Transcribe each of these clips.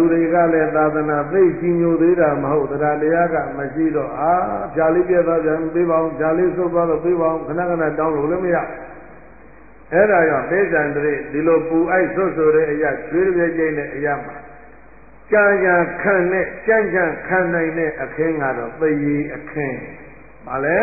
တွေကလည်းသာသနာသိကြီးညိုသေးတာမဟုတ်တရားတရားကမရှိတော့ဖြာလေးပြတ်သွားပြန်ပေးပါအောင်ဖြာလေးဆုပ်သွားတော့ပေးပါအောင်ခဏခဏတောင်းလို့လည်းမရအဲ့ဒါကြောင့်ပိဿံတရေဒီလိုပူအိုက်ဆွတ်ဆိုတဲ့အရာကျွေးပြည့်ကျိတဲ့အရာမှာကြာကြာခံနဲ့ကြမ်းကြမ်းခံနိုင်တဲ့အခင်းကတော့သေရည်အခင်းပါလေ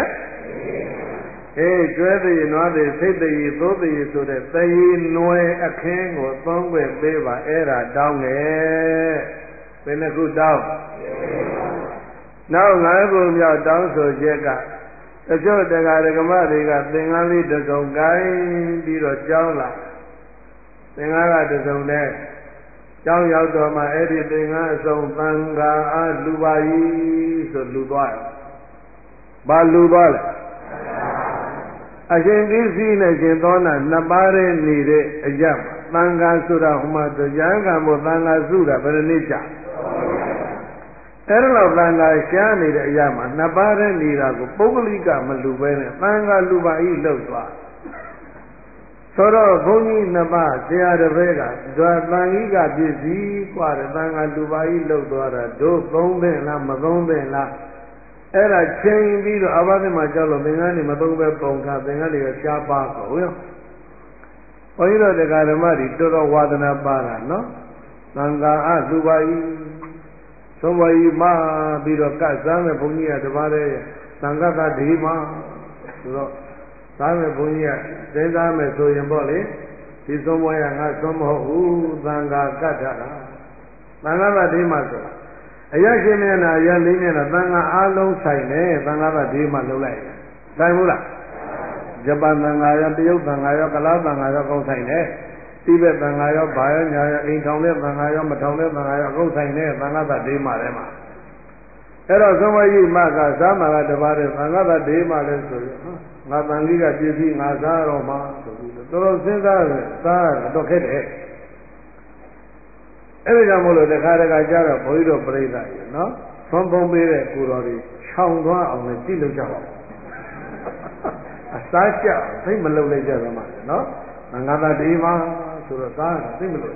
ကျွဲသေးနွားသေးစိတ်သေးသိုးသေးဆိုတဲ့သေရည်နွယ်အခင်းကိုသုံးခွင့်ပေးပါအဲ့ဒါတောင်းတယ်ဘယ်နှခုတောင်းနောက်၅ခုမြောက်တောင်းဆိုချက်ကတချို့တရားဓမ္မတွေကသင်္ကန်းလေးတစ်စုံကိုင်းပြီးတော့ကြောင်းလာသင်္ကန်းကတစ်စုံနဲ့ကျောင်းရောက်တော့မှအဲ့ဒီသင်္ကန်းအစုံသံဃာအားလူပါ၏ဆိုလူသွားတယ်။ဘာလူသွားလဲအရှင်ပစ္စည်းနဲ့ရှင်သောနာနှစ်ပါးတည်းနေတဲ့အရာသံဃာဆိုတာဟိုမှာတရားကံမို့သံဃာစုတာဘယ်နည်းကြအဲ့ဒါတော့သံဃာရှားနေတဲ့အရာမှာနှစ်ပါးတည်းနေတာကိုပုဂ္ဂလိကမလူပဲနဲ့သံဃာလူပါ၏လို့သွားဆိုတော့ဘုန်းကြီးနှစ်ပါးဆရာတစ်ပည့်ကဇွာသံဃိကပစ္စည်းกว่าတဲ့သံဃာလူပါကြီးလှုပ်သွားတာတို့သုံးသင့်လားမသုံးသင့်လားအဲ့ဒါချိန်ပြီးတော့အဘသိမှာကြောက်လို့သင်္ကန်းတွေမသုံးပဲပုံထားသင်္ကန်းတွေကရှားပါကုန်ရောဘုန်းကြီးတို့တရားဓမ္မတွေတော်တော်ဝါဒနာပါတာနော်သံဃာအလူပါကြီးသုံးပါကြီးမပြီးတော့ကစားမဲ့ဘုန်းကြီးကတပါးတည်းသံဃာကဒီမှာဆိုတော့သားမဲ့ဘုန်းကြီးကစဉ်းစားမယ်ဆိုရင်ပေါ့လေဒီသုံးဘွားရငါသုံးမဟုတ်ဘူးသံဃာကတ်တာသံဃာကဒီမှာဆိုတာအရရှင်မျက်နှာရလေးမျက်နှာသံဃာအားလုံးဆိုင်တယ်သံဃာကဒီမှာလှုပ်လိုက်တယ်ဆိုင်ဘူးလားဂျပန်သံဃာရောတရုတ်သံဃာရောကလားသံဃာရောကောင်းဆိုင်တယ်တိဘက်သံဃာရောဘာရောညာရောအိမ်ထောင်တဲ့သံဃာရောမထောင်တဲ့သံဃာရောကောင်းဆိုင်တယ်သံဃာကဒီမှာထဲမှာအဲ့တော့သုံးဘွားကြီးမကစားမှာကတပါးတဲ့သံဃာကဒီမှာလဲဆိုရင်ငါတန်ကြီးကပြည့်စည်ငါစားတော့မှဆိုပြီးတော့တော်စဉ်းစားတယ်စားတော့ခက်တယ်အဲ့ဒါကြောင့်မို့လို့တခါတခါကြတော့ဘုန်းကြီးတို့ပြိဿရေနော်သွန်ပုံပေးတဲ့ကိုတော်တွေခြောင်သွားအောင်လည်းကြည့်လို့ကြပါဦးအစားကျသိမလုပ်လိုက်ကြတော့မှနော်ငါသာဒီမှာဆိုတော့စားတာသိမလို့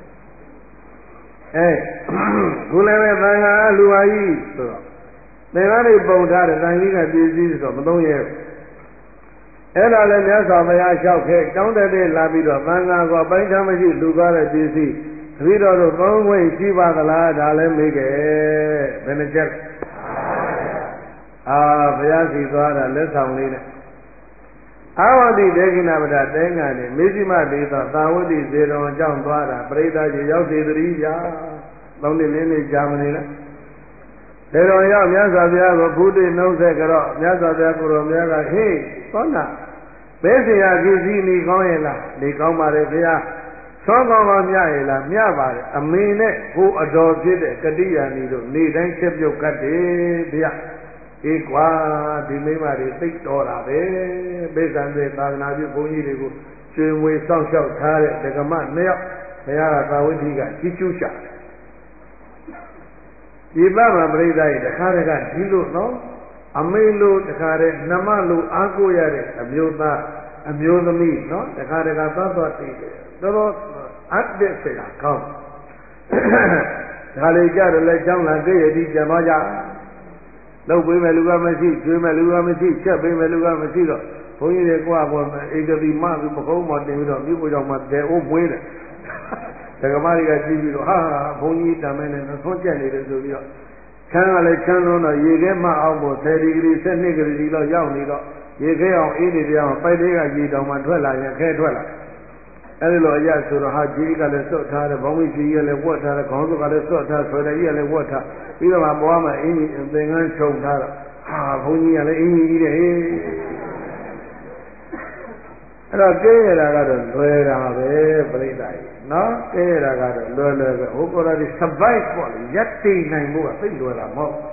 ခုလည်းပဲသံဃာလူပါကြီးဆိုတော့သင်္ဃာတွေပုံထားတဲ့တန်ကြီးကပြည့်စည်ဆိုတော့မသုံးရဲအဲ့ဒါလည်းမြတ်စွာဘုရားလျှောက်ခဲ့တောင်းတဲ့လာပြီးတော့သံဃာကပိုင်းခြားမရှိလူသွားတဲ့ပစ္စည်းတပည့်တော်တို့သုံးခွင့်ရှိပါသလားဒါလည်းမေးခဲ့ဘယ်နှချက်ဘုရားစီသွားတာလက်ဆောင်လေးနဲ့အာဝတိဒေဂိဏပဒတဲငါနဲ့မေဇိမဒေသသာဝတိဇေတော်အကြောင်းသွားတာပရိသတ်ကြီးရောက်စေတည်းဗျာသုံးနှစ်လေးနှစ်ကြာမနေလားဇေတော်ရောက်မြတ်စွာဘုရားကိုဘုဒ္ဓနှုတ်ဆက်ကြတော့မြတ်စွာဘုရားကိုယ်တော်များကဟေးသောနာဘယ်เสียပစ္စည်းနေကောင်းရဲ့လားနေကောင်းပါလေဘုရားသောကောင်းကောင်းမြရဲ့လားမြပါတယ်အမေနဲ့ကိုအတော်ဖြစ်တဲ့ကတိယာနီတို့နေတိုင်းချက်ပြုတ်ကတ်တယ်ဗျာအေးကွာဒီမိမတွေသိတော်တာပဲပိဿံတွေသာသနာပြုဘုန်းကြီးတွေကိုကျွေးမွေးစောင့်ရှောက်ထားတဲ့ဒကမနှစ်ယောက်ဘုရားကသာဝတိကကြီးကျူးရှာဒီပမပရိသတ်ရဲ့တခါတခါဒီလိုနော်အမေလိုတခါတည်းနှမလိုအားကိုရတဲ့အမျိုးသားအမျိုးသမီးနော်တခါတခါသွားသွားတည်တယ်တော်တော်အပ်တဲ့စရာကောင်းဒါလေးကြတယ်လဲကျောင်းလာကြည့်ရည်ပြန်သွားကြလုပ်ပေးမယ်လူကမရှိကျွေးမယ်လူကမရှိချက်ပေးမယ်လူကမရှိတော့ဘုန်းကြီးတွေကပေါ်ဧကတိမပြီးပကုံးမတင်ပြီးတော့မြို့ပေါ်ကြောင်မှတဲအိုးမွေးတယ်ဒကမတွေကကြည့်ပြီးတော့ဟာဘုန်းကြီးတမ်းမဲနဲ့သွန်းကျက်နေတယ်ဆိုပြီးတော့ချမ်းကလည်းချမ်းလုံးတော့ရေခဲမှအောင်ဖို့10ဒီဂရီ12ဒီဂရီလောက်ရောက်နေတော့ရေခဲအောင်အေးနေတရားပိုက်သေးကရေတောင်မှထွက်လာရင်ခဲထွက်လာအဲဒီလိုအရဆိုတော့ဟာကြီးကလည်းစွတ်ထားတယ်ဘောင်းမကြီးကလည်းဝတ်ထားတယ်ခေါင်းစုပ်ကလည်းစွတ်ထားဆွဲတယ်ကြီးကလည်းဝတ်ထားပြီးတော့မှဘွားမှာအင်းကြီးသင်္ကန်းချုပ်ထားတော့ဟာဘုန်းကြီးကလည်းအင်းကြီးတဲ့ဟေးအဲ့တော့ကဲရတာကတော့လွယ်တာပဲပြိဿကြီးနော်ကဲရတာကတော့လွယ်လွယ်ပဲဟိုကောရဒီ survive ပေါ့လေရပ်တည်နိုင်ဖို့ကသိလွယ်တာမဟုတ်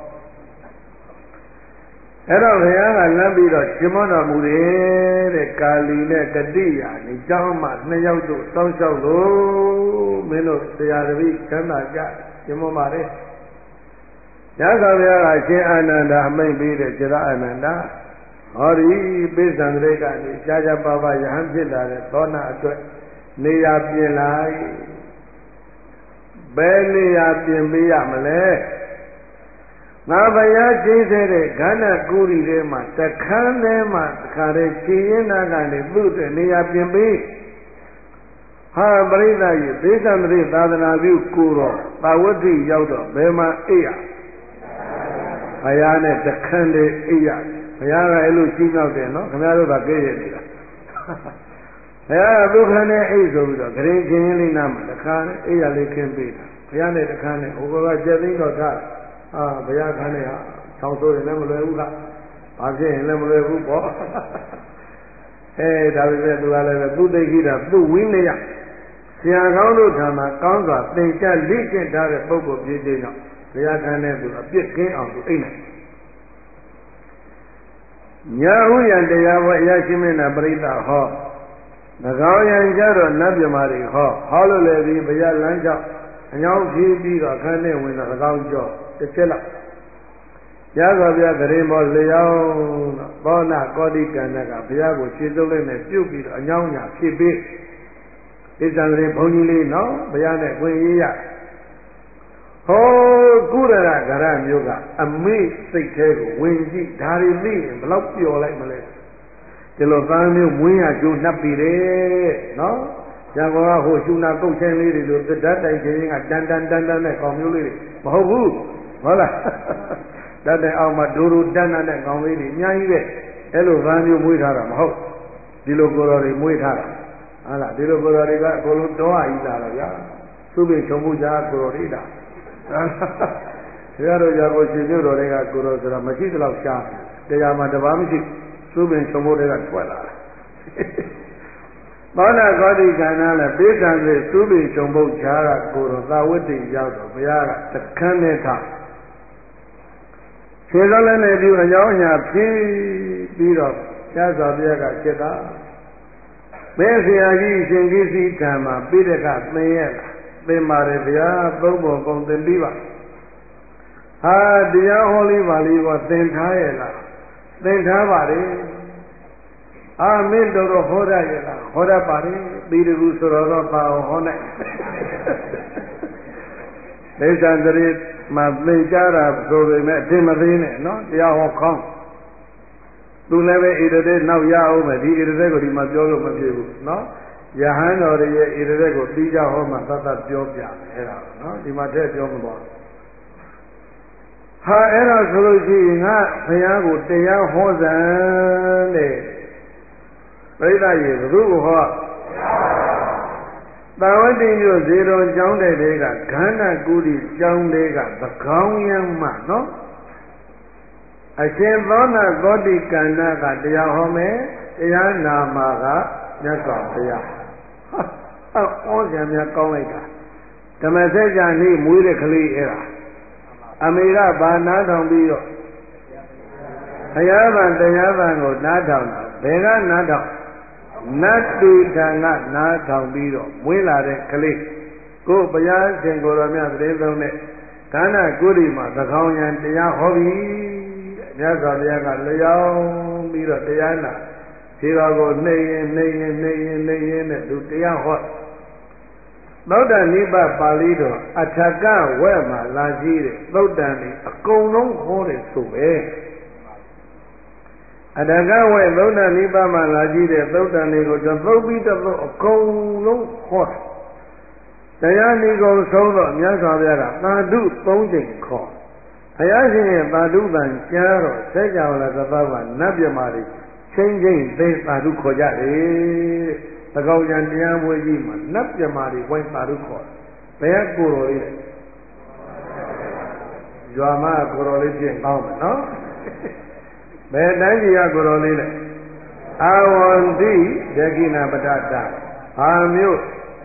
အဲ့တော့ဘုရားကလမ်းပြီးတော့ရှင်မောတော်မူတယ်တဲ့ကာလီနဲ့ကတိယာနေကျောင်းမှနှစ်ယောက်တို့စောင်းလျှောက်လို့မင်းတို့ဆရာတပည့်ချမ်းသာကြရှင်မောပါတယ်ရသော်ဘုရားကရှင်အာနန္ဒာအမိန့်ပေးတဲ့ရှင်သာအာနန္ဒာဟောဒီပိဿံတရိကနေကြာကြာပါပါယဟန်ဖြစ်လာတဲ့သောနာအတွက်နေရာပြင်လိုက်ဘယ်နေရာပြင်ပေးရမလဲငါဘုရားကျင်းစေတဲ့ခန္ဓာကိုယ်တွေမှာတခန်းထဲမှာတခါတည်းခြေရင်းနာကနေသူ့အတွက်နေရာပြင်ပေးဟာပရိသတ်ကြီးသေသမရိသာသနာပြုကိုတော့သာဝတိရောက်တော့ဘယ်မှာအိပ်ရဘုရားနဲ့တခန်းတည်းအိပ်ရဘုရားကအဲ့လိုကြီးနောက်တယ်နော်ခင်ဗျားတို့ကကြည့်ရနေတာဘုရားကဒုက္ခနဲ့အိပ်ဆိုပြီးတော့ဂရင်ချင်းလေးနာမှာတခါနဲ့အိပ်ရလေးခင်းပေးတာဘုရားနဲ့တခန်းနဲ့ဟိုကကျက်သိန်းတော့ထားဘုရားခန်းနဲ့ဟာဆောင်းဆိုးရင်လည်းမလွယ်ဘူးကဘာဖြစ်ရင်လည်းမလွယ်ဘူးပေါ့ဒါပေမဲ့သူကလည်းသူ့သိခိတာသူ့ဝိနည်းဆရာကောင်းတို့ထံမှာကောင်းစွာသင်ကြားလေ့ကျင့်ထားတဲ့ပုဂ္ဂိုလ်ဖြစ်ခြင်းကြောင့်ဘုရားခန်းနဲ့သူအပြစ်ကင်းအောင်သူအိတ်နိုင်ညာဟုယံတရားဘောအရာရှိမင်းနာပရိသတ်ဟော၎င်းယံကြတော့နတ်မြမာတွေဟောလို့လည်းဒီဘုရားလမ်းကြောင်းအညောင်းဖြီးပြီးတော့ခန်းနဲ့ဝင်တော့၎င်းကြောတစ်ချက်လောက်ရသော်ဗျာဂရင်ဘောလျောင်းသောနာကောတိကန္နကဘုရားကိုခြေစုပ်လေးနဲ့ပြုတ်ပြီးတော့အညောင်းညာဖြစ်ပြီးဣဇံဂရင်ဘုန်းကြီးလေးနော်ဘုရားနဲ့ဝင်ရေးရဟောကုရရဂရမျိုးကအမိစိတ်သေးကိုဝင်ကြည့်ဒါတွေသိရင်ဘလောက်ပျော်လိုက်မလဲဒီလိုသားမျိုးမွေးရကျိုးနှပ်ပြီးတယ်နော်ရံကောကဟိုရှုနာကုတ်ချင်းလေးတွေလိုသတ္တတိုက်ချင်းကတန်တန်နဲ့ကောင်မျိုးလေးတွေမဟုတ်ဘူးဟုတ်လားတတ်တဲ့အောင်မှာဒိုတန်းတဲ့ကောင်လေးတွေအများကြီးပဲအဲ့လိုသားမျိုးမွေးထားတာမဟုတ်ဒီလိုကိုယ်တော်တွေမွေးထားတာဟုတ်လားဒီလိုကိုယ်တော်တွေကအကုန်လုံးတောအီလာတော့ဗျာသူ့ပြင်ချုံမှုကြားကိုယ်တော်တွေတာတရားတော်ရာကိုရှင်ပြုတော်တွေကကိုယ်တော်ဆိုတာမရှိသလောက်ရှားတရားမှာတပါးမရှိသူ့ပြင်ချုံမှုတွေကထွက်လာတာသောနာကောတိကန္နာလည်းပိဿံစေသူ့ပြင်ချုံပုတ်ကြားကကိုယ်တော်သာဝတ္တိရောက်တော့ဘုရားကတခန်းနဲ့ထားခြေစောလည်းနဲ့ဒီအကြောင်းအရာဖြည်းပြီးတော့ကျမ်းစာပြကจิตတာဘယ်ဆရာကြီးရှင်ကြီးစီထံမှာပိဋကသင်ရဲ့သင်ပါတယ်ဗျာသုံးပုံကုန်သင်ပြီးပါဟာတရားဟောလေးပါလေးကသင်ထားရဲ့လားသင်ထားပါတယ်အာမင်းတော်ဟောရရဲ့လားဟောရပါတယ်ပြီးတကူဆိုတော့ပါအောင်ဟောနိုင်ဒေသန္တရိမှာသင်ကြားတာဆိုပေမဲ့အထင်မသေးနဲ့နော်တရားဟောခေါင်းသူလည်းပဲဣရတဲ့နောက်ရအောင်မယ်ဒီဣရတဲ့ကိုဒီမှာပြောလို့မဖြစ်ဘူးနော်ယဟန်တော်ရဲ့ဣရတဲ့ကိုပြီးကြဟောမှသတ်သတ်ပြောပြအဲ့ဒါနော်ဒီမှာတည်းပြောမသွားဟာအဲ့ဒါဆိုလို့ရှိရင်ငါဘုရားကိုတရားဟောစံတဲ့ပြိဿရေဘုသူ့ကိုဟောသာဝတိမြို့ဇေတော်ကျောင်းတဲ့ကခန္ဓာကုတိကျောင်းတွေကသကောင်းရမ်းမှနော်အရှင်သောနာသောတိကန္နာကတရားဟောမယ်တရားနာမှာကမြတ်စွာဘုရားဟောကြံများကောင်းလိုက်တာဓမ္မစကြာနေ့မွေးတဲ့ကလေးအဲ့ဒါအမေကဘာနားထောင်ပြီးတော့ဘုရားဗန်တရားဗန်ကိုနားထောင်တာဘယ်ကနားထောင်နတ်တိထံကနားထောင်ပြီးတော့မွေးလာတဲ့ကလေးကိုဘုရားရှင်ကိုယ်တော်မြတ်သတင်းသုံးတဲ့ခန္ဓာကုတိမှာသကောင်းရန်တရားဟောပြီးမြတ်စွာဘုရားကလျောင်းပြီးတော့တရားနာခြေတော်ကိုနှိမ့်ရင်နဲ့သူတရားဟောသုတ္တနိဗ္ဗာန်ပါဠိတော်အထကဝဲမှာလာကြည့်တဲ့သုတ္တန်ဒီအကုန်လုံးဟောတယ်ဆိုပဲအထကဝဲသုတ္တနိဗ္ဗာန်မှာလာကြည့်တဲ့သုတ္တန်တွေကိုသုတ်ပြီးတော့အကုန်လုံးဟောတရားနိဂုံဆုံးတော့မြတ်စွာဘုရားကသာဓု၃ချိန်ခေါ်ဘုရားရှင်ရဲ့သာဓုတန်ကြားတော့စัจ java လာသဘောကနတ်မြမာတွေချင်းသိသာဓုခေါ်ကြတယ်သကောင်းကြံတရားမွေးကြီးမှာနတ်မြမာတွေဝိုင်းသာဓုခေါ်ဘယ်ကိုယ်တော်လေးလဲရွာမကိုယ်တော်လေးပြင်ကောင်းမယ်နော်ဘယ်တိုင်းကြီးကကိုယ်တော်လေးလဲအာဝန္တိဒက္ခိဏပတ္တတာဟာမျိုး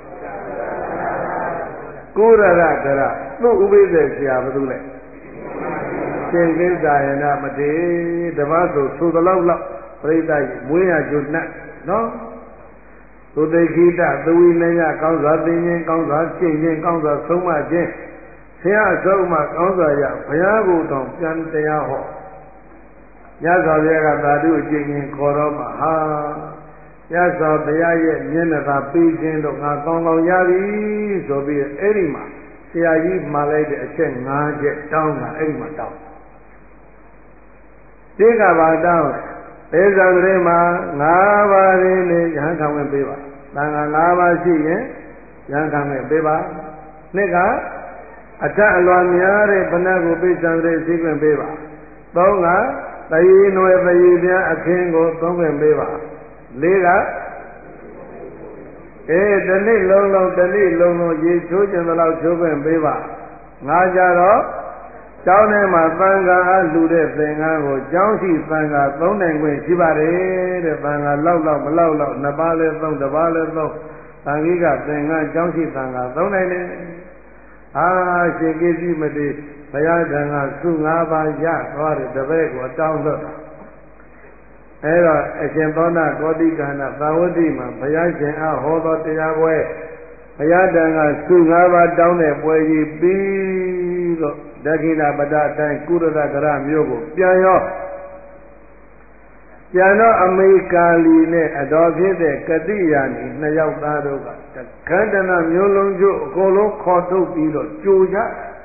ကိုရရကရသူ့ဥပိ္ပေဆရာဘယ်သူလဲရှင်ကိစ္ဆာယနာမတေတပတ်ဆိုသလောက်ပြိဿကြီးမွေးရကျွတ်နဲ့နော်သုတေခိတသဝိနယကောင်းစွာသိခြင်းကောင်းစွာရှင်းခြင်းကောင်းစွာဆုံးမခြင်းဆရာအဆုံးမကောင်းစွာရဘုရားကိုယ်တော်ပြန်တရားဟောညဇောဘုရားကသာဓုအကျင့်ချင်းခေါ်တော့မှဟာညဇောဘုရားရဲ့မျက်နှာသာပြီးခြင်းတော့ငါကောင်းကောင်းရပြီဆိုပြီးအဲ့ဒီမှာဆဆရာကြီးမှားလိုက်တဲ့အချက်5ချက်တောင်းတာအဲ့ဒီမှာတောင်းတိကဘာတောင်းသေဇံတွေမှာ5ပါးရင်းနဲ့ရဟန်းခံဝင်ပေးပါသံဃာ5ပါးရှိရင်ရဟန်းခံဝင်ပေးပါနှစ်ကအထက်အလွန်များတဲ့ဘဏ္ဍကိုပိဿံတွေသိခွင့်ပေးပါသုံးကတယီနွယ်တယီပြန်အခင်းကိုသုံးခွင့်ပေးပါလေးကတနေ့လုံးရေချိုးခြင်းတော့ချိုးခွင့်ပေးပါငါကြတော့ကျောင်းထဲမှာသံဃာအားလှူတဲ့သင်္ကန်းကိုကျောင်းရှိသံဃာသုံးနိုင်ခွင့်ရှိပါတယ်တဲ့သံဃာလောက်မလောက်နှစ်ပါးလဲသုံးတစ်ပါးလဲသုံးသံဃိကသင်္ကန်းကျောင်းရှိသံဃာသုံးနိုင်တယ်ရှင်ကိစီမတိဘုရားတန်ခါစု5ပါးရသွားတဲ့တပည့်ကိုတောင်းတော့အဲ့တော့အရှင်သောနာကောတိကန္နသာဝတိမှာဘုရားရှင်အားဟောတော်တရားပွဲဘုရားတန်ခါစု5ပါးတောင်းတဲ့ပွဲကြီးပြီးတော့ဒက္ခိဏပဒအတိုင်းကုရဒကရမြို့ကိုပြန်တော့အမေကာလီနဲ့အတော်ဖြစ်တဲ့ကတိယာနီ2ယောက်သားတို့ကခန္ဓနာမျိုးလုံးကျို့အကုန်လုံးခေါ်ထုတ်ပြီးတော့ကြိုကြ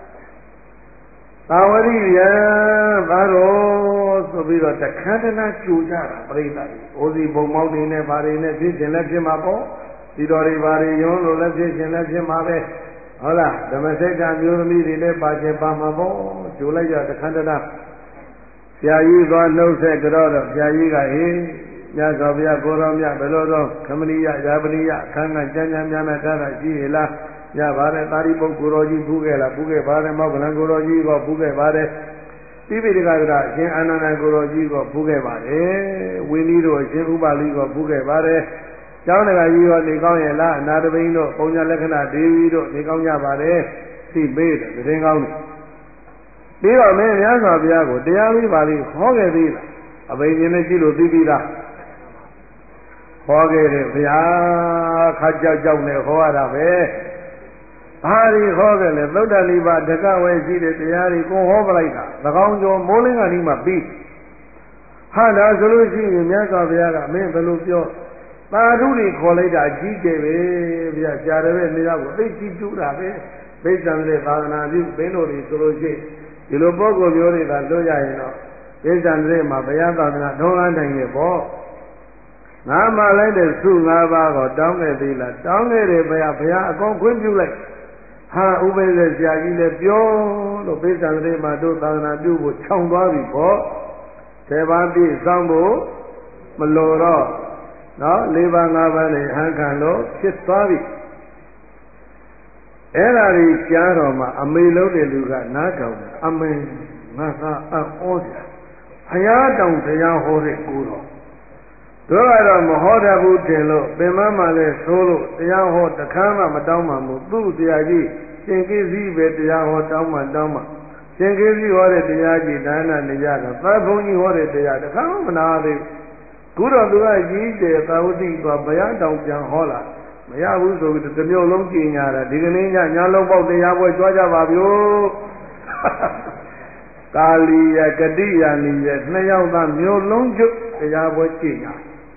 သာဝတိယံဘာလို့ဆိုပြီးတော့တခန္ဓနာကြိုကြတာပြိဿကြီးအိုစီဘုံမောက်တွေနဲ့ဘာတွေနဲ့ဖြစ်ခြင်းလည်းဖြစ်မှာပေါ့ဒီတော်တွေဘာတွေယွန်းလို့လည်းဖြစ်ခြင်းလည်းဖြစ်မှာပဲဟုတ်လားဓမ္မစက္ကမျိုးသမီးတွေလည်းပါခြင်းပါမှာပေါ့ကြိုလိုက်ရတခန္ဓနာဆရာကြီးသွားနှုတ်ဆက်ကြတော့ဆရာကြီးကဟေးမြတ်စွာဘုရားကိုရောမြတ်ဘယ်လိုတော့ခမဏိယယာပနိယအခန်းကကျမ်းများများထားတာရှိရလားရပါတယ်သာရိပုတ္တကိုရောကြီးဖူးခဲ့လားဖူးခဲ့ပါတယ်မောက္ကလန်ကိုရောကြီးကဖူးခဲ့ပါတယ်တိပိဋကကအရှင်အာနန္ဒကိုရောကြီးကဖူးခဲ့ပါတယ်ဝိနည်းတို့အရှင်ဥပါလိကဖူးခဲ့ပါတယ်ကျောင်းတကာကြီးရောနေကောင်းရဲ့လားအနာတပိန်းတို့ပုံညာလက္ခဏာဒေဝီတို့နေကောင်းကြပါတယ်သိပေးတယ်သတင်းကောင်းတယ်ပြီးတော့မင်းမြတ်စွာဘုရားကိုတရားလေးပါလေးဟောခဲ့သေးလားအဘိညာဉ်နဲ့ကြည့်လို့သိပြီလားဟောခဲ့တယ်ဗျာခါကြောက်နဲ့ဟောရတာပဲဘာတွေဟောခဲ့လဲသုဒ္ဓလိပါတကဝဲရှိတဲ့တရားတွေကိုဟောပလိုက်တာ၎င်းကျော်မိုးလင်းကနေ့မှပြီးဟာဒါဆိုလို့ရှိရင်မြတ်စွာဘုရားကမင်းဘယ်လိုပြောသာဓုတွေခေါ်လိုက်တာကြီးကျယ်ပဲဗျာရှားတယ်ပဲနေရာကိုသိကြည့်တူးတာပဲဘိဿံတဲ့သာသနာပြုဘင်းတို့တွေဆိုလို့ရှိရင်ဒီလိုပုဂ္ဂိုလ်မျိုးတွေကလွတ်ရရင်တော့ဘိဿံတဲ့မှာဘုရားသာသနာထုံးအားနိုင်ရဲ့ပေါ့ငါမှလိုက်တဲ့စု5ပါးကိုတောင်းခဲ့သေးလားတောင်းခဲ့တယ်ဘုရားအကုန်ခွင့်ပြုလိုက်ဟာဥပိ္ပဇဆရာကြီးလည်းပြောလို့ဘိဿံတဲ့မှာတို့သာသနာပြုဖို့ခြောင်သွားပြီပေါ့10ပါးပြည့်စောင်းဖို့မလိုတော့နော်4ပါး5ပါးနဲ့ဟန်ခံလို့ဖြစ်သွားပြီအဲ့ဒါကြီးကြားတော်မှာအမေလုံးတဲ့လူကနားထောင်အမေငါကအဟောတယ်ဘုရားတောင်တရားဟောတဲ့ကိုတော်တို့ကတော့မဟောတတ်ဘူးတင်လို့ပင်မမှလည်းသိုးလို့တရားဟောတခါမှမတောင်းမှမဟုတ်သူ့တရားကြီးရှင်ကိစီပဲတရားဟောတောင်းမှရှင်ကိစီဟောတဲ့တရားကြီးဒါနနေရတာသာဘုန်းကြီးဟောတဲ့တရားတခါမှမနာသေးဘူးခုတော့သူကကြီးကျယ်သာဝတိသွားဘုရားတောင်ပြန်ဟောလာမရဘူးဆိုပြီးတစ်မျိုးလုံးကြင်ညာတာဒီကနေ့ညညာလုံးပေါက်တရားပွဲကြွားကြပါဗျို့ကာလီယကတိယာနီယ2ယောက်သားမျိုးလုံးကျွတ်တရားပွဲကြင်ညာ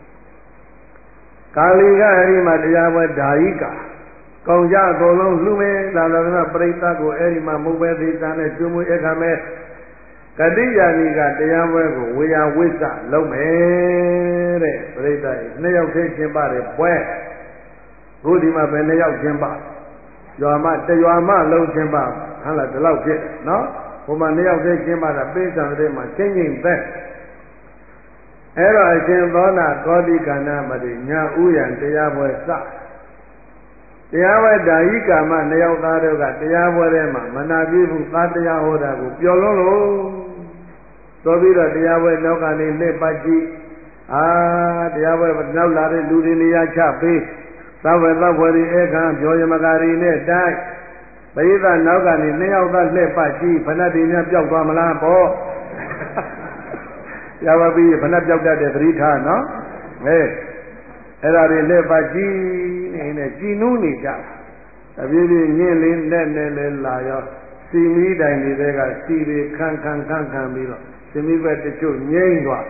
ကာလီကအဲ့ဒီမှာတရားပွဲဓာယိကာကောင်းကြအကုန်လုံးလှူမယ်သာသနာပရိသတ်ကိုအဲ့ဒီမှာမုတ်ပဲသေးတာနဲ့ကျွေးမွေးအခါမဲ့ကတိယာနီကတရားပွဲကိုဝေယဝိစ္စလုပ်မယ်တဲ့ပရိသတ်2ယောက်သေးချင်းပါတယ်ပွဲခုဒီမှာပဲ2ယောက်ချင်းပါရွာမတရွာမလုံးချင်းပါဟမ်လားဒီလောက်ဖြစ်နော်ဟိုမှာ2ယောက်သေးချင်းပါတာပိဿံတဲ့မှာချင်းချင်းသက်အဲ့တော့အရှင်သောနာကောတိကန္နမတိညာဥယံတရားပွဲစတရားပွဲဓာယိကာမ2ယောက်သားတို့ကတရားပွဲထဲမှာမနာပြဘူးသာတရားဟောတာကိုပျော်လွန်းလို့ဆိုပြီးတော့တရားပွဲနောက်ကနေလှည့်ပတ်ကြည့်တရားပွဲနောက်လာတဲ့လူတွေနေရာချပေးသဝေသဝရီအခါပြောယမကာရီနဲ့တိုက်ပရိသတ်နောက်ကနေ2ယောက်သားလှည့်ပတ်ကြည့်ဖဏတ်တွေများပျောက်သွားမလားပေါ့ရပါပြီဖဏတ်ပျောက်တတ်တဲ့သတိထားနော်အဲ့ဒါတွေလက်ပါကြည့်နေကြည်နူးနေကြတပြေးပြေးညင်းလေးနဲ့လည်းလာရောစီမီးတိုင်တွေကစီတွေခန်းပြီးတော့စီမီးဘက်တချို့ငိမ့်သွား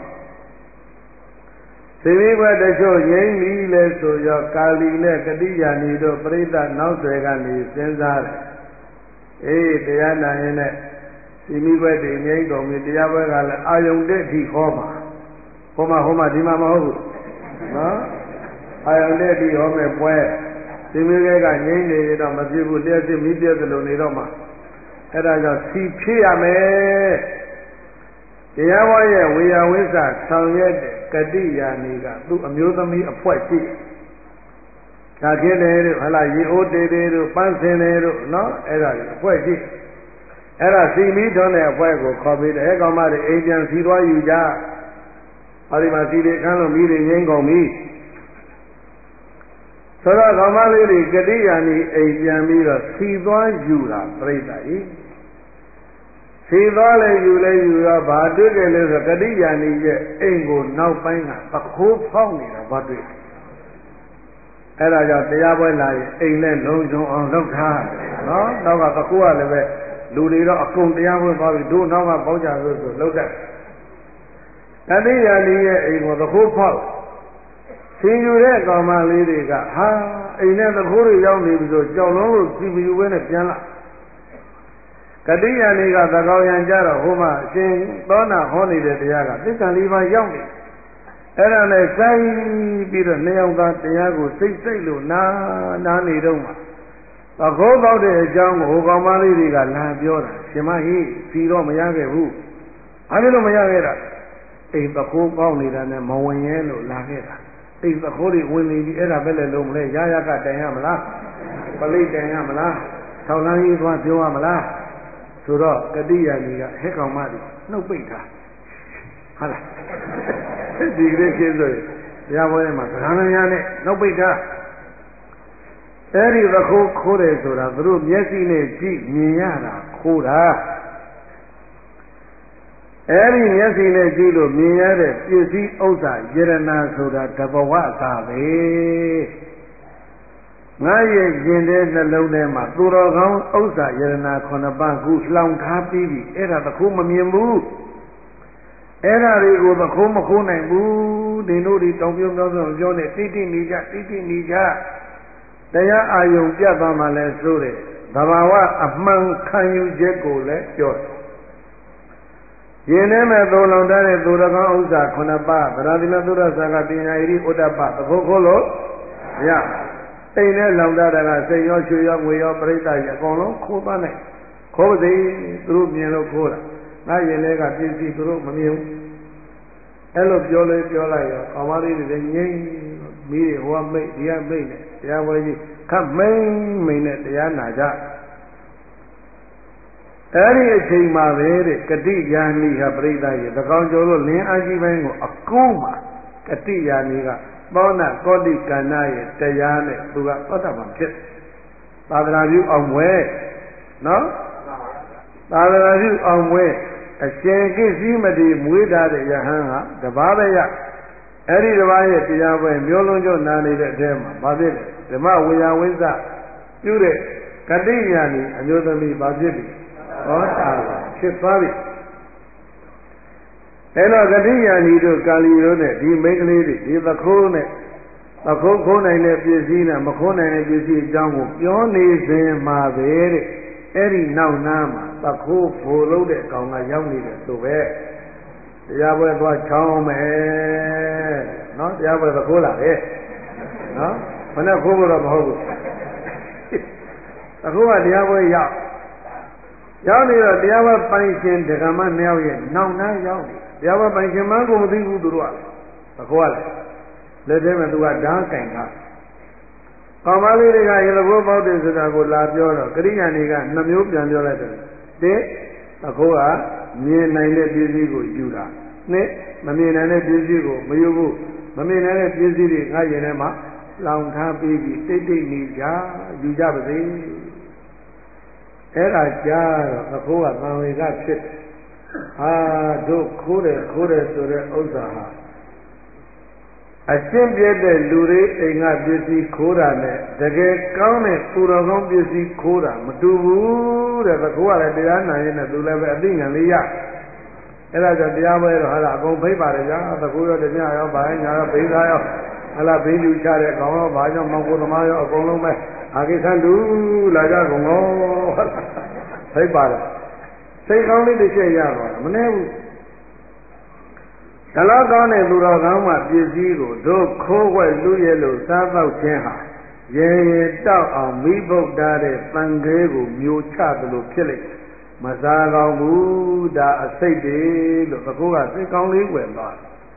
စီမီးဘက်တချို့ငိမ့်ပြီလဲဆိုရောကာလီနဲ့ကတိယာနီတို့ပြိဿနောက်ွယ်ကနေစဉ်းစားတယ်တရားနာရင်နဲ့စီမိဘက်တွေငိမ့်ကုန်ပြီတရားပွဲကလည်းအာယုန်တက်ထိဟောမှာဟောမှာဒီမှာမဟုတ်ဘူးနော်အာယုန်တက်ထိဟောမယ်ပွဲစီမိဘက်ကငိမ့်နေတော့မဖြစ်ဘူးတရားစစ်မိပြည့်သလိုနေတော့မှအဲ့ဒါကြောင့်စီဖြစ်ရမယ်တရားဝါရဲ့ဝေယဝိသဆောင်ရွက်တဲ့ကတိယာနေကသူ့အမျိုးသမီးအဖွဲ့ရှိဒါခင်းတယ်တို့ဟလာရေအိုးတေတေတို့ပန်းစင်တယ်တို့နော်အဲ့ဒါကြီးအဖွဲ့ရှိအဲ့ဒါစီမီထွန်းတဲ့အဖွဲ့ကိုခေါ်ပြီးတဲ့ကောင်မတွေအိမ်ပြန်စီသွားယူကြအဲဒီမှာစီတွေခန်းလို့မိတွေငိမ့်ကုန်ပြီဆိုတော့ကောင်မလေးတွေကတိယာနေအိမ်ပြန်ပြီးတော့စီသွားယူတာပြိတ္တာကြီးစီသွားလေယူတော့ဘာတွေ့ကြလဲဆိုကတိယာနေရဲ့အိမ်ကိုနောက်ပိုင်းကသခိုးဖောက်နေတာဘာတွေ့အဲ့ဒါကြောင့်တရားပွဲလာရင်အိမ်နဲ့လုံးစုံအောင်လုပ်ထားနော်နောက်ကသခိုးကလည်းပဲလူတွေတော့အကုန်တရားပွဲသွားပြီးတို့နောက်ကပေါက်ကြလို့ဆိုလှုပ်တတ်ကတိယာနေရဲ့အိမ်ကိုသခိုးဖောက်ဆင်ယူတဲ့ကောင်မလေးတွေကဟာအိမ်နဲ့သခိုးတွေရောက်နေပြီဆိုကြောက်လုံးလို့စီမယူဝဲနဲ့ပြန်လာကတိယာနေကသကောင်းရံကြတော့ဟိုမှာအရှင်သောနာဟောနေတဲ့တရားကသစ္စာလေးပါးရောက်နေအဲ့ဒါနဲ့စိုင်းပြီးတော့နှစ်ယောက်သားတရားကိုစိတ်လို့နာနေတော့မှသခိုးပေါက်တဲ့အကြောင်းကိုဟိုကောင်မလေးတွေကလာပြောတာရှင်မဟိစီတော့မရခဲ့ဘူးဘာဖြစ်လို့မရခဲ့တာအိမ်သခိုးပေါက်နေတာနဲ့မဝင်ရဲလို့လာခဲ့တာအိမ်သခိုးတွေဝင်နေပြီအဲ့ဒါပဲလေလုံးမလဲရကတိုင်ရမလားပလိတ်တိုင်ရမလားထောက်လန်းကြီးသွားပြောရမလားဆိုတော့ကတိယာကြီးကဟဲ့ကောင်မကြီးနှုတ်ပိတ်တာဟုတ်လားဒီကလေးကျင်းဆိုရင်တရားပွဲမှာဗราဏများနဲ့နှုတ်ပိတ်တာအဲ့ဒီသခိုးတယ်ဆိုတာသူတို့မျက်စိနဲ့ကြည့်မြင်ရတာခိုးတာအဲ့ဒီမျက်စိနဲ့ကြည့်လို့မြင်ရတဲ့ပစ္စည်းဥစ္စာယရနာဆိုတာတဘဝသာပဲငါရဲ့ရင်ထဲနှလုံးထဲမှာသူတော်ကောင်းဥစ္စာယရနာ9ပါးခုလှောင်ထားပြီးပြီအဲ့ဒါသခိုးမမြင်ဘူးအဲ့ဒါတွေကိုသခိုးမခိုးနိုင်ဘူးဒီတို့ဒီတောင်ပြုံးပြောနေတိနေကြတရားအာယုံပြတ်သွားမှလဲဆိုတဲ့သဘာဝအမှန်ခံယူချက်ကိုလည်းပြောတယ်ရင်ထဲမှာသုံးလောင်ထားတဲ့သူတော်ကောင်းဥစ္စာ9ပါးသရတိလသုရသကပညာဣရိဥဒ္ဒပသခိုးခိုးလို့မရအိမ်နဲ့လောင်ထားတာကစိတ်ရောရွှေရောငွေရောပြိတ္တာကြီးအကုန်လုံးခိုးသွားနိုင်ခိုးပါစေသူတို့မြင်လို့ခိုးတာငါရင်ထဲကပြည့်စည်သူတို့မမြင်ဘူးအဲ့လိုပြောလိုက်ရောကောင်မလေးတွေငြိမ့်မိတွေဟိုကမိတ်ဒီကမိတ်နဲ့တရားပွဲကြီးခတ်မိန်နဲ့တရားနာကြအဲ့ဒီအချိန်မှာပဲတဲ့ကတိယာနီဟာပြိတ္တာကြီးသကောင်းကျော်လို့လင်းအားကြီးပိုင်းကိုအကူးမှာကတိယာနီကသောနာကောတိကန္နာရဲ့တရားနဲ့သူကသောတာပန်ဖြစ်သာသနာပြုအောင်ဝဲနော်သာသနာပြုအောင်ဝဲအရှင်ကိစ္စည်းမတိမွေးထားတဲ့ယဟန်ကတပါးပဲရအဲ့ဒီတပါးရဲ့တရားပွဲမျိုးလုံးကျနာနေတဲ့အထဲမှာဘာဖြစ်လဲဓမ္မဝေယဝိဇ္ဇပြုတဲ့ကတိယာနီအမျိုးသမီးဘာဖြစ်ပြီသောတာပန်ဖြစ်သွားပြီအဲ့တော့ကတိယာနီတို့ကာလီတို့နဲ့ဒီမိန်းကလေးတွေဒီသခိုးနဲ့သခိုးခိုးနိုင်တဲ့ပစ္စည်းနဲ့မခိုးနိုင်တဲ့ပစ္စည်းအကြောင်းကိုပြောနေစဉ်မှာပဲတဲ့အဲ့ဒီနောက်နားမှာသခိုးဖို့လို့တဲ့ကောင်ကရောက်နေတယ်ဆိုပဲတရားပွဲသွားချောင်းမယ်နော်တရားပွဲသခိုးလာတယ်နော်ဘယ်နဲ့ခိုးဖို့တော့မဟုတ်ဘူးသခိုးကတရားပွဲရောက်နေတော့တရားပွဲပိုင်ရှင်ဒကမ2ယောက်ရဲ့နောက်နားရောက်နေတရားပွဲပိုင်ရှင်မကိုမသိဘူးသူတို့ကသခိုးကလက်ထဲမှာသူကဓာတ်ကင်တာကောင်မလေးတွေကရေသခိုးပေါက်တယ်ဆိုတာကိုလာပြောတော့ကရိယာနေက2မျိုးပြန်ပြောလိုက်တယ်တစ်သခိုးကမြင်နိုင်တဲ့ပစ္စည်းကိုယူတာနှစ်မမြင်နိုင်တဲ့ပစ္စည်းကိုမယူဘူးမမြင်နိုင်တဲ့ပစ္စည်းတွေငါရင်ထဲမှာလောင်ထားပြီးတိတ်နေကြယူကြပါစေအဲ့ဒါကြားတော့သခိုးကသံဝေကဖြစ်ဟာတို့ခိုးတယ်ဆိုတဲ့ဥစ္စာဟာအရှင်းပြတဲ့လူတွေအိမ်ကပစ္စည်းခိုးတာနဲ့တကယ်ကောင်းတဲ့သူတော်ကောင်းပစ္စည်းခိုးတာမတူဘူးတဲ့သခိုးကလည်းတရားနာရင်လည်းသူလည်းပဲအသိဉာဏ်လေးရအဲ့ဒါကြောင့်တရားပွဲတော့ဟာအကုန်ဖိတ်ပါတယ်ဗျာသခိုးရောတညရောဘာညာရောဘိန်းသားရောဟလာဘေးလူချတဲ့ကောင်တော့ဘာကြောင့်မောင်ကိုသမားရောအကုန်လုံးပဲအာကိသလူလာကြကုန်ကောဖိတ်ပါတယ်စိတ်ကောင်းလေးတစ်ချက်ရတော့မနေဘူးဒါလောက်ကောင်းတဲ့သူတော်ကောင်းမှပစ္စည်းကိုတို့ခိုးဝှက်လူရဲလို့စားတော့ခြင်းဟာရေရေတောက်အောင်မိဘုတ်တားတဲ့တန်ခဲကိုမျိုးချသလိုဖြစ်လိုက်မစားကောင်းဘူးဒါအစိတ်တွေလို့အခုကစိတ်ကောင်းလေးွယ်သွား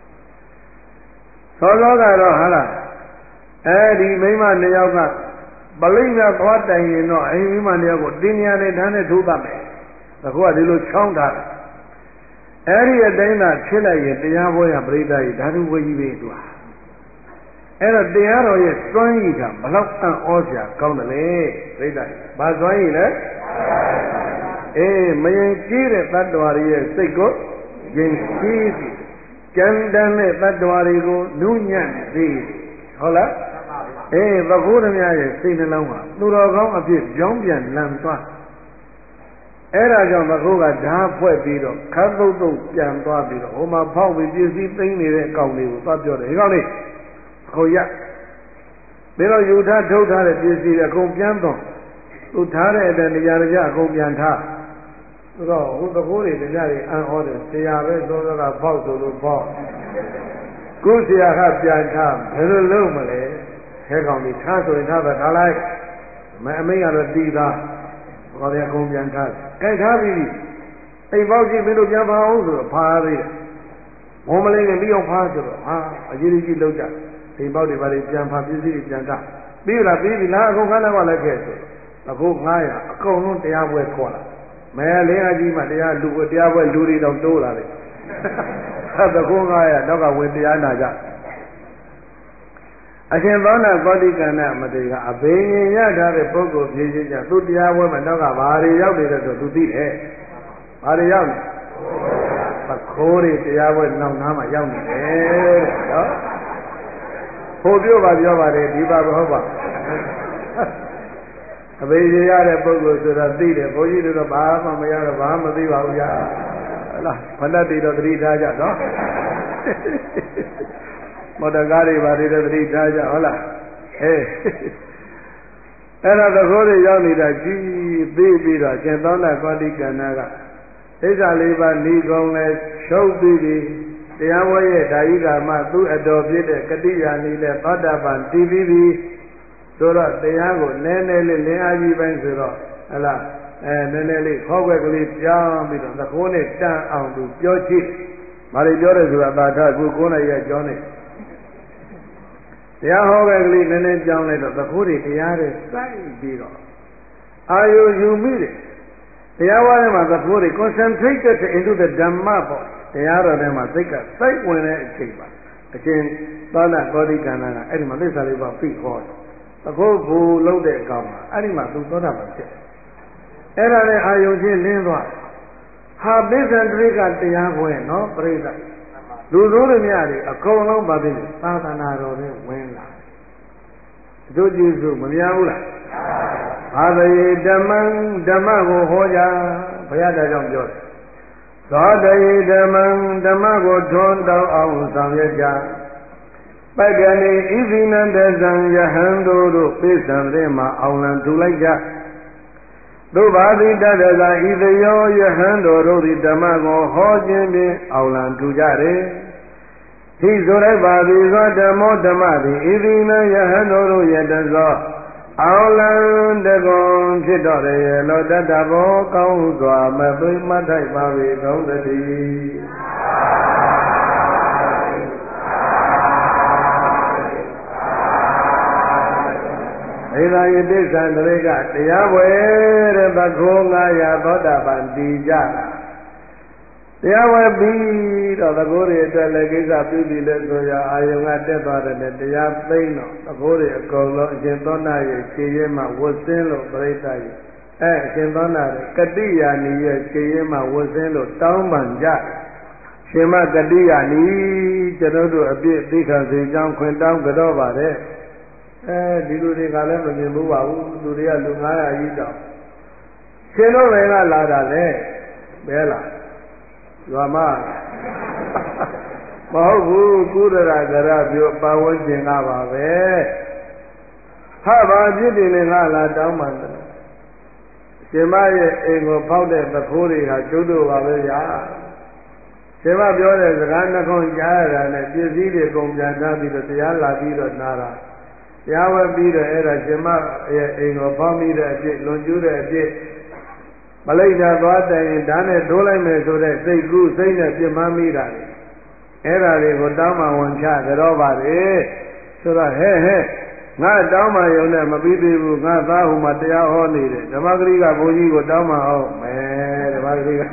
စောစောကတော့ဟာလားအဲဒီမိမနှစ်ယောက်ကပလိမ့်ကသွားတိုင်ရင်တော့အဲဒီမိမနှစ်ယောက်ကိုတင်းညာနဲ့ဓာတ်နဲ့ထိုးတတ်မယ်အခုကဒီလိုချောင်းထားတယ်အဲ့ဒီအတိုင်းသာဖြစ်လိုက်ရင်တရားပွဲရပြိဿကြီးဓာတုဝေကြီးပဲသူဟာအဲ့တော့တရားတော်ရဲ့စွမ်းရည်ကဘလောက်အံ့ဩစရာကောင်းတယ်လေပြိဿကြီးဘာစွမ်းရည်လဲအေးမရင်ကြီးတဲ့တ attva ရဲ့စိတ်ကိုရင်ကြီးစီကြမ်းတမ်းတဲ့တ attva တွေကိုနုညံ့စေဟုတ်လားအေးသဘောဓမြရဲ့စိတ်နှလုံးဟာသူတော်ကောင်းအဖြစ်ကြောင်းပြန်လန်သွားအဲ့ဒါကြောင့်ဘုရားကဓာတ်ဖွဲ့ပြီးတော့ခတ်သုတ်သုတ်ပြန်သွားပြီးတော့ဟိုမှာဖောက်ပြီးပစ္စည်းသိမ်းနေတဲ့အကောင်လေးကိုသွားပြောတယ်ဒီကောင်လေးခေါ်ရပြီးတော့ယူထားထုတ်ထားတဲ့ပစ္စည်းတွေအကုန်ပြန်တော့သူထားတဲ့အတိုင်းနေရာကြအကုန်ပြန်ထားဆိုတော့ဟိုသဘောတွေတရားတွေအံ့ဩတယ်ဆရာပဲသောသောကဖောက်ဆိုလို့ဖောက်ကိုဆရာကပြန်ထားဘယ်လိုလုပ်မလဲခဲကောင်လေးထားဆိုရင်ထားပဲထားလိုက်မအမိတ်ကတော့တီးသားဘာလဲအကုန်ပြန်ထားကြိုက်ထားပြီအိမ်ပေါက်ကြည့်မင်းတို့ပြန်ပါအောင်ဆိုတော့ဖားသေးတယ်ဘုံမလေးနဲ့ပြီးအောင်ဖားဆိုတော့ဟာအကြီးကြီးလောက်ကြအိမ်ပေါက်တွေဘာတွေပြန်ဖားပစ္စည်းတွေပြန်ထားပြီးလားပြီးပြီလားအကုန်ခန်းတော့လည်းခဲ့ဆိုအခု900အကုန်လုံးတရားပွဲခေါ်လာမဲလင်းအကြီးမှတရားလူတရားပွဲလူတွေတော့တိုးလာတယ်အဲ့ဒါကို900နောက်ကဝင်တရားနာကြအရှင်သောနာကောတိကဏမတေကအဘိညာရထားတဲ့ပုဂ္ဂိုလ်ဖြည်းဖြည်းချင်းသူတရားပွဲမှာနောက်ကဘာတွေရောက်နေတယ်ဆိုသူသိတယ်ဘာတွေရောက်နေပခိုးတွေတရားပွဲနောက်နားမှာရောက်နေတယ်နော်ဟိုပြောပါပြောပါတယ်ဒီပါမဟုတ်ပါအဘိညာရတဲ့ပုဂ္ဂိုလ်ဆိုတော့သိတယ်ဘုန်းကြီးတွေတော့ဘာမှမရတော့ဘာမှမသိပါဘူးကြာဟလားဖဏတ်တွေတော့သတိထားကြနော်မော်တော်ကားတွေပါတယ်သတိထားကြဟုတ်လားအေးအဲ့ဒါသခိုးတွေရောက်နေတာကြီးပြီးပြီးတော့ရှင်သောနာကောတိကဏကဣစ္ဆာလေးပါးဏီကုံလဲချုပ်ပြီးပြီတရားဝဲရဲ့ဓာယိကမှသူ့အတော်ဖြစ်တဲ့ကတိယာနီလဲသောတာပန်တည်ပြီးပြီဆိုတော့တရားကိုနည်းနည်းလေးလင်းအားကြီးပိုင်းဆိုတော့ဟလားနည်းနည်းလေးခေါက်ွက်ကလေးပြောင်းပြီးတော့သခိုးနဲ့တန်အောင်သူပြောကြည့်ဘာတွေပြောတယ်ဆိုတာသာထအခု9နိုင်ရဲ့ကြောင်းနေတရားဟောပဲကလေးနည်းနည်းကြောင်းလိုက်တော့သခိုးတွေတရားတွေစိုက်ပြီးတော့အာယုယူမိတယ်တရားဝါထဲမှာသခိုးတွေ concentrated into the Dhamma ပေါ့တရားတော်ထဲမှာစိတ်ကစိုက်ဝင်တဲ့အချိန်ပါအရှင်သောနာကောတိကဏ္ဍကအဲ့ဒီမှာသစ္စာလေးပါဖိဟောတယ်သခိုးဘူလုံးတဲ့အကောင်မှာအဲ့ဒီမှာသူသောတာပန်ဖြစ်အဲ့ဒါနဲ့အာယုချင်းလင်းသွားဟာပိဿန္တရိကတရားပွဲနော်ပြိဿလူစိုးတွေများတွေအကုန်လုံးပါပြီသာသနာတော်နဲ့ဝင်လာတို့ကျေးဇူးမများဘူးလားဘာသေဓမ္မကိုဟောကြဘုရားတရားကြောင့်ပြောတယ်သောတေဓမ္မကိုထွန်းတောင်းအောင်ဆောင်ရွက်ကြပက္ခဏိဣဇိနန္တဇံယဟံတို့ပိဿံတွေမှာအောင်လံထူလိုက်ကြသို့ပါသည်တတ္တသာဣသယောယဟံတို့သည်ဓမ္မကိုဟောခြင်းဖြင့်အောင်လံထူကြတယ်ဒီဆိုလိုက်ပါသည်သောဓမ္မောဓမ္မသည်ဣတိနယဟန်တို့ရဲ့တသောအောင်လံတကုံဖြစ်တော်ရရဲ့လောတတ္တဘောကောင်းစွာမသိမထိုက်ပါ၏ကောင်းသတည်းဧသာယတိသံတရေကတရားပွဲတဲ့သခိုး900သောတာပန်တည်ကြတာတရားဝဲပြီးတော့သကိုးတွေအတွက်လည်းကိစ္စပြီးပြီလဲဆိုရအာယုံကတက်သွားတယ်နဲ့တရားသိမ့်တော့သကိုးတွေအကုန်လုံးအရှင်သောနာရဲ့ခြေရင်းမှာဝတ်ဆင်းလို့ပြိဿရဲ့အရှင်သောနာရဲ့ကတိယာနီရဲ့ခြေရင်းမှာဝတ်ဆင်းလို့တောင်းပန်ကြရှင်မကတိယာနီကျွန်တော်တို့အပြည့်သိခါစေကြောင်းခွင်တောင်းကြတော့ပါတယ်ဒီလူတွေကလည်းမမြင်ဘူးပါဘူးလူတွေကလူ900ကြီးတောင်ရှင်တို့ဘယ်ကလာတာလဲဘယ်လားရွာမမဟုတ်ဘူးကုရရကရပြောပါဝန်းကျင်ကပါပဲဟာဘာဖြစ်တယ်လဲငါလာတောင်းမှန်တယ်ရှင်မရဲ့အိမ်ကိုဖောက်တဲ့သခိုးတွေဟာကျုပ်တို့ပါပဲဗျာရှင်မပြောတဲ့စကားနှခုကြားရတာနဲ့ပစ္စည်းတွေကုန်ပြန်ထားပြီးတော့တရားလာပြီးတော့နာတာတရားဝဲပြီးတော့အဲ့ဒါရှင်မရဲ့အိမ်ကိုဖောက်ပြီးတဲ့အဖြစ်လွန်ကျူးတဲ့အဖြစ်မလိုက်တာသွားတိုင်ရင်ဓာတ်နဲ့ဒိုးလိုက်မယ်ဆိုတဲ့စိတ်ကူးစိတ်နဲ့ပြစ်မှန်းမိတာလေအဲ့ဒါတွေကိုတောင်းမှဝန်ချကြတော့ပါလေဆိုတော့ဟဲ့ငါတောင်းမှယုံနဲ့မပြီးသေးဘူးငါသားဟိုမှာတရားဟောနေတယ်ဓမ္မဂရိကဘုန်းကြီးကိုတောင်းမှအောင်မယ်ဓမ္မဂရိက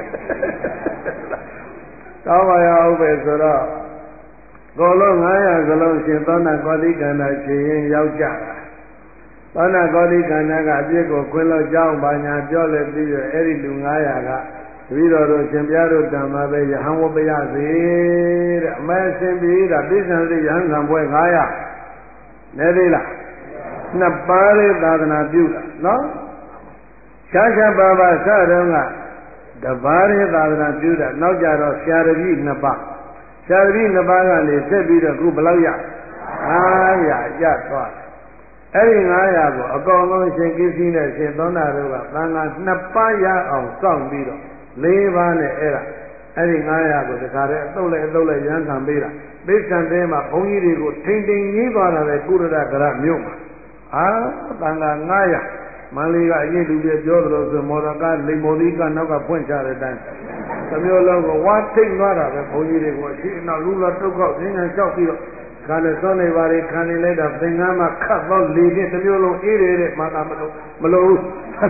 တောင်းမှရအောင်ပဲဆိုတော့ကိုလုံး900စလုံးရှင်သောနာကောတိကန္တာရှင်ရင်ရောက်ကြတာသောနာကောတိကန္တာကအပြစ်ကိုခွင်းလို့ကြောင်းပါညာပြောလဲပြီးတော့အဲ့ဒီလူ900ကတပည့်တော်တို့ရှင်ပြားတို့တံမှာပဲယဟန်ဝပယစေတဲ့အမဲဆင်ပြီးတာပိဿံစိယဟန်ခံပွဲ900နေသေးလားနှစ်ပါးလေးသာသနာပြုတာနော်ရှားရှားပါပါစတုန်းကတပါးလေးသာသနာပြုတာနောက်ကြတော့ဆရာတပည့်နှစ်ပါးဆရာတပည့်နှစ်ပါးကနေဆက်ပြီးတော့ခုဘယ်လောက်ရ900ရသွားအဲ့ဒီ900ကိုအကောင်လုံးရှင်ကိစ္စည်းနဲ့ရှင်သောနာတို့ကသံဃာနှစ်ပါးရအောင်စောင့်ပြီးတော့4ပါးနဲ့အဲ့ဒီ900ကိုတခါတည်းအတုပ်လိုက်ရမ်းခံပေးတာပိဿံတဲမှာဘုန်းကြီးတွေကိုထိန်ထိန်ကြီးသွားတာလေကုရဒကရမြို့မှာသံဃာ900မန္တလေးကအရင်လူတွေပြောသလိုဆိုမော်ဒကာလိမ္မော်ဒီကနောက်ကဖွင့်ချတဲ့အတိုင်းတစ်မျိုးလုံးကိုဝါထိတ်သွားတာပဲဘုန်းကြီးတွေကိုအရှိအနောက်လူလာတုတ်ခောက်သင်္ကန်းလျှောက်ပြီးတော့ခါနဲ့စောနေပါလေခံနေလိုက်တာသင်္ကန်းမှာခတ်တော့လေပြင်းတစ်မျိုးလုံးအေးတယ်မာတာမလို့ဘူး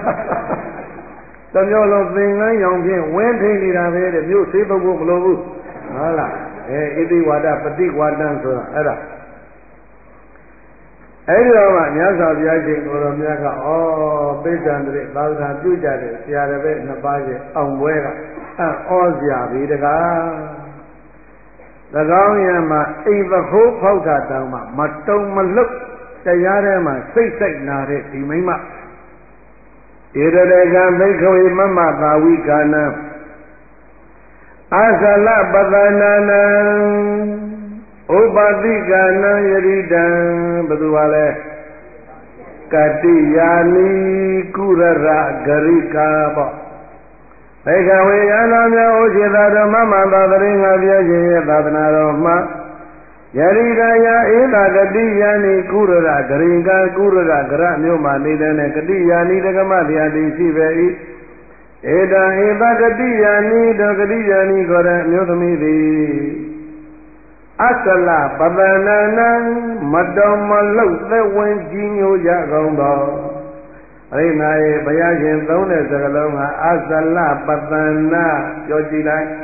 တစ်မျိုးလုံးသင်္ကန်းရောင်ဖြင့်ဝင်းထိန်နေတာပဲတဲ့မြို့သေးပုတ်ဖို့မလိုဘူးဟုတ်လားဣတိဝါဒပฏิဝါဒံဆိုတာအဲ့ဒါအဲ့ဒီတော့မှမြတ်စွာဘုရားရှင်ကိုတော်မြတ်ကပိဿံတိသာသနာပြုကြတယ်ဆရာတစ်ပည့်နှစ်ပါးရဲ့အောင်ပွဲကဩစရာပြီတကား၎င်းရံမှာအိမ်သခိုးဖောက်တာတောင်မှမတုံမလွတ်တရားထဲမှာစိတ်စိတ်နာတဲ့ဒီမိမဧရတေကဘိက္ခဝေမမသာဝိကာနံအာသလပတနာနံဥပတိကာနံယရိတံဘယ်သူပါလဲကတိယာနိကုရရဂရိကာပေါ့ဘိက္ခဝေယံတော်များဥရှိသာတော်မမသာတရင်ငါပြည့်ခြင်းရဲ့သာသနာတော်မှာယရိတယဧတကတိယာနိကုရရဂရိကာကုရရဂရမြို့မှာနေတဲ့ကတိယာနိတက္ကမတရားတိရှိပဲ၏ဧတဧတကတိယာနိတောကတိယာနိကိုရမြို့သမီးသည်အသလပတနာနံမတော်မလုတ်သက်ဝင်ကြီးညိုကြကုန်သောအဲ့ဒီနာယေဘုရားရှင်သုံးတဲ့စကားလုံးကအသလပတနာပြောကြည့်လိုက်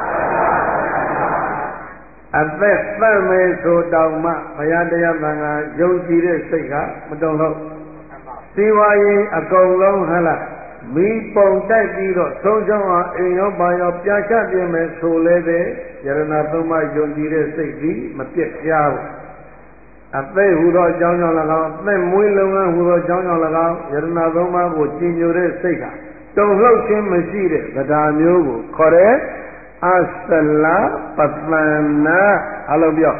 အသက်သတ်မယ်ဆိုတောင်မှဘုရားတရားသံဃာယုံကြည်တဲ့စိတ်ကမတုံလို့စီဝါရင်အကုန်လုံးဟလားမိပုံတိုက်ပြီးတော့ဆုံးရှုံးအောင်အိမ်ရောပါရောပြာချပြင်းမယ်ဆိုလဲတဲ့ယရဏသုံးပါးယုံကြည်တဲ့စိတ်သည်မပြတ်ပြားဘူးအသက်ဟူသောအကြောင်းကြောင့်၎င်းအသက်မွေးလုံငန်းဟူသောအကြောင်းကြောင့်၎င်းယရဏသုံးပါးကိုကြည်ညိုတဲ့စိတ်ကတုံ့လှုပ်ခြင်းမရှိတဲ့ဗဒာမျိုးကိုခေါ်တဲ့အသလပတနာအလုံးပြော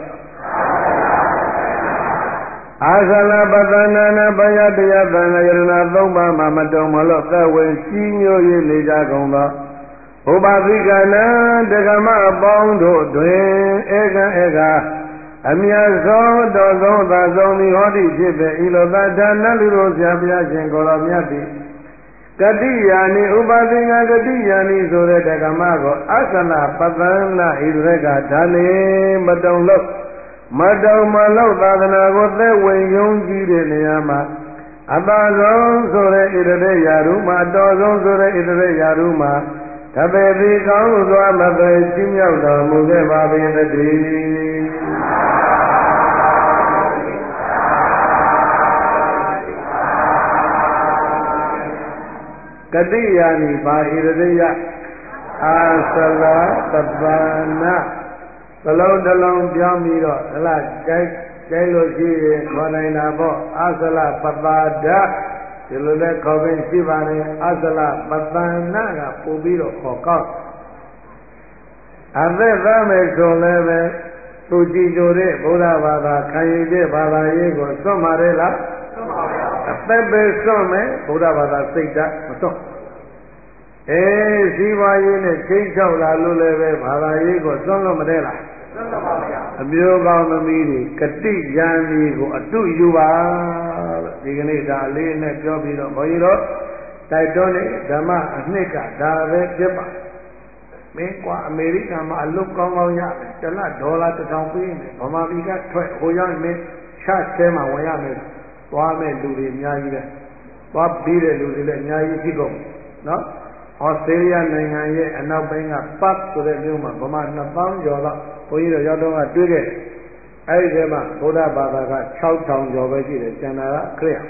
အာသလပတနာနဘယတရားသံဃာယရဏသုံးပါးမှာမတုံမလို့သက်ဝင်ကြီးညို၍နေကြကုန်သောဥပသိကနာတက္ကမအပေါင်းတို့တွင်ဧကအမြတ်ဆုံးတော်ဆုံးသာဆုံးသည်ဟောတိဖြစ်ပေဤလိုသာဒါနလူတို့ဆရာဘုရားရှင်ကိုယ်တော်မြတ်သည်ကတိယာနိဥပသိကကတိယာနိဆိုတဲ့တက္ကမကိုအသလပတနာဣရကဒါနေမတုံလို့မတုံမလို့သာသနာကိုသက်ဝင်ယုံကြည်တဲ့နေရာမှာအပါဆုံးဆိုတဲ့ဣတရေယာရုမှာအတော်ဆုံးဆိုတဲ့ဣတရေယာရုမှာသဗ္ဗေတိကောင်းစွာမသွေချီးမြှောက်တော်မူခဲ့ပါပေသတည်းကတိယာနိဘာဣရရေယအာသလပပနာသလုံးတစ်လုံးပြောင်းပြီးတော့ဟလားကြိုက်လို့ရှိရင်ခေါ်နိုင်တာပေါ့အာသလပပါဒဒီလိုလဲခေါ်ပြီးရှိပါနဲ့အာသလပပနာကပို့ပြီးတော့ခေါ်ကောက်အသက်သားမယ်ဆိုလည်းပဲသူကြည်ကြိုတဲ့ဘုရားဘာသာခံယူတဲ့ဘာသာရေးကိုစွန့်ပါတယ်လားစွန့်ပါဗျာအသက်ပဲစွန့်မယ်ဘုရားဘာသာစိတ်ဓာတ်မစွန့်စီးပွားရေးနဲ့ချိန်ချောက်လာလို့လည်းပဲဘာသာရေးကိုစွန့်လို့မတည့်လားစွန့်ပါဗျာအမျိုးကောင်းသမီးတွေကတိယံမီကိုအတုယူပါဒီကနေ့ဒါလေးနဲ့ပြောပြီးတော့ဘုန်းကြီးတို့တိုက်တွန်းနေဓမ္မအနှစ်ကဒါပဲဖြစ်ပါမင်းကွာအမေရိကန်မှာအလုပ်ကောင်းကောင်းရတယ်တစ်လဒေါ်လာ1000ပေးနေဗမာပြည်ကထွက်ဟိုရောက်မင်းချဆဲမှာဝင်ရမယ်သွားမဲ့လူတွေအများကြီးပဲသွားပြီးတဲ့လူတွေလည်းအများကြီးရှိကုန်နော်ဩစတြေးလျနိုင်ငံရဲ့အနောက်ပိုင်းကပတ်ဆိုတဲ့မြို့မှာဗမာ2000ကျော်လောက်ဘုန်းကြီးတို့ရောက်တော့ကတွေ့ခဲ့အဲ့ဒီထဲမှာဗုဒ္ဓဘာသာက6000ကျော်ပဲရှိတယ်ကျန်တာကခရစ်ယာန်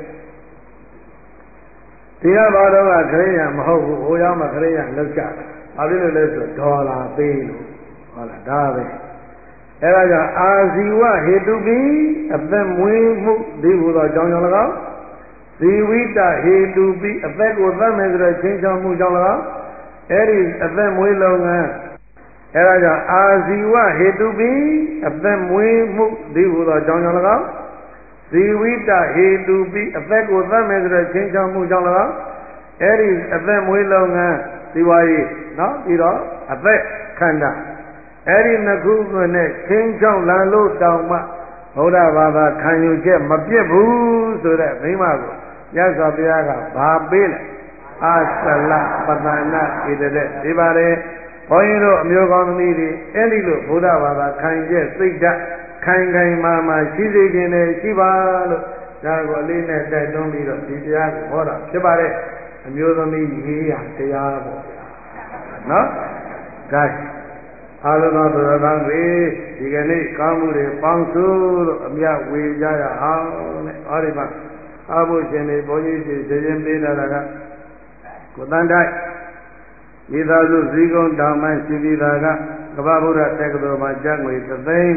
ဒီကဘာတော့ကခရစ်ယာန်မဟုတ်ဘူးဟိုရောက်မှခရစ်ယာန်လောက်ကြတယ်။ဘာဖြစ်လို့လဲဆိုဒေါ်လာပေးလို့ဟုတ်လားဒါပဲအဲဒါကြောင့်အာဇီဝဟေတုပိအသက်မွေးမှုဒီဟူသောကြောင့်ကြောင့်၎င်းဇီဝိတဟေတုပိအသက်ကိုသတ်မယ်ဆိုတဲ့ချင်းချောင်းမှုကြောင့်၎င်းအဲဒီအသက်မွေးလုပ်ငန်းအဲဒါကြောင့်အာဇီဝဟေတုပိအသက်မွေးမှုဒီဟူသောကြောင့်ကြောင့်၎င်းဇီဝိတဟေတုပိအသက်ကိုသတ်မယ်ဆိုတဲ့ချင်းချောင်းမှုကြောင့်၎င်းအဲဒီအသက်မွေးလုပ်ငန်းဒီဝါရေးနော်ပြီးတော့အသက်ခန္ဓာအဲ့ဒီနှစ်ခုနဲ့ချင်းချောင်းလာလို့တောင်မှဘုရားဘာသာခံယူချက်မပြတ်ဘူးဆိုတဲ့မိမကိုမြတ်စွာဘုရားကဘာပေးလဲအာသလပတနာဣတတဲ့ဒီပါလေဘုန်းကြီးတို့အမျိုးကောင်းသမီးတွေအဲ့ဒီလိုဘုရားဘာသာခံချက်စိတ်ဓာတ်ခိုင်ခိုင်မာမာရှိစေခြင်းနဲ့ရှိပါလို့ဒါကိုအလေးနဲ့တိုက်တွန်းပြီးတော့ဒီတရားကိုဟောတာဖြစ်ပါတယ်အမျိုးသမီးရေးရတရားပေါ့နော်ကဲအားလုံးသောသူတော်ကောင်းတွေဒီကနေ့ကောင်းမှုတွေပေါင်းစုလို့အမြတ်ဝေကြရအောင်တဲ့ဟောဒီမှာအဘုရှင်တွေဘုန်းကြီးတွေဇရင်ပေးတာကကိုတန်တိုက်မိသားစုဇီးကုန်းတောင်မှရှိပြီးသားကကမ္ဘာဗုဒ္ဓတက္ကသိုလ်မှာကျပ်ငွေ3သိန်း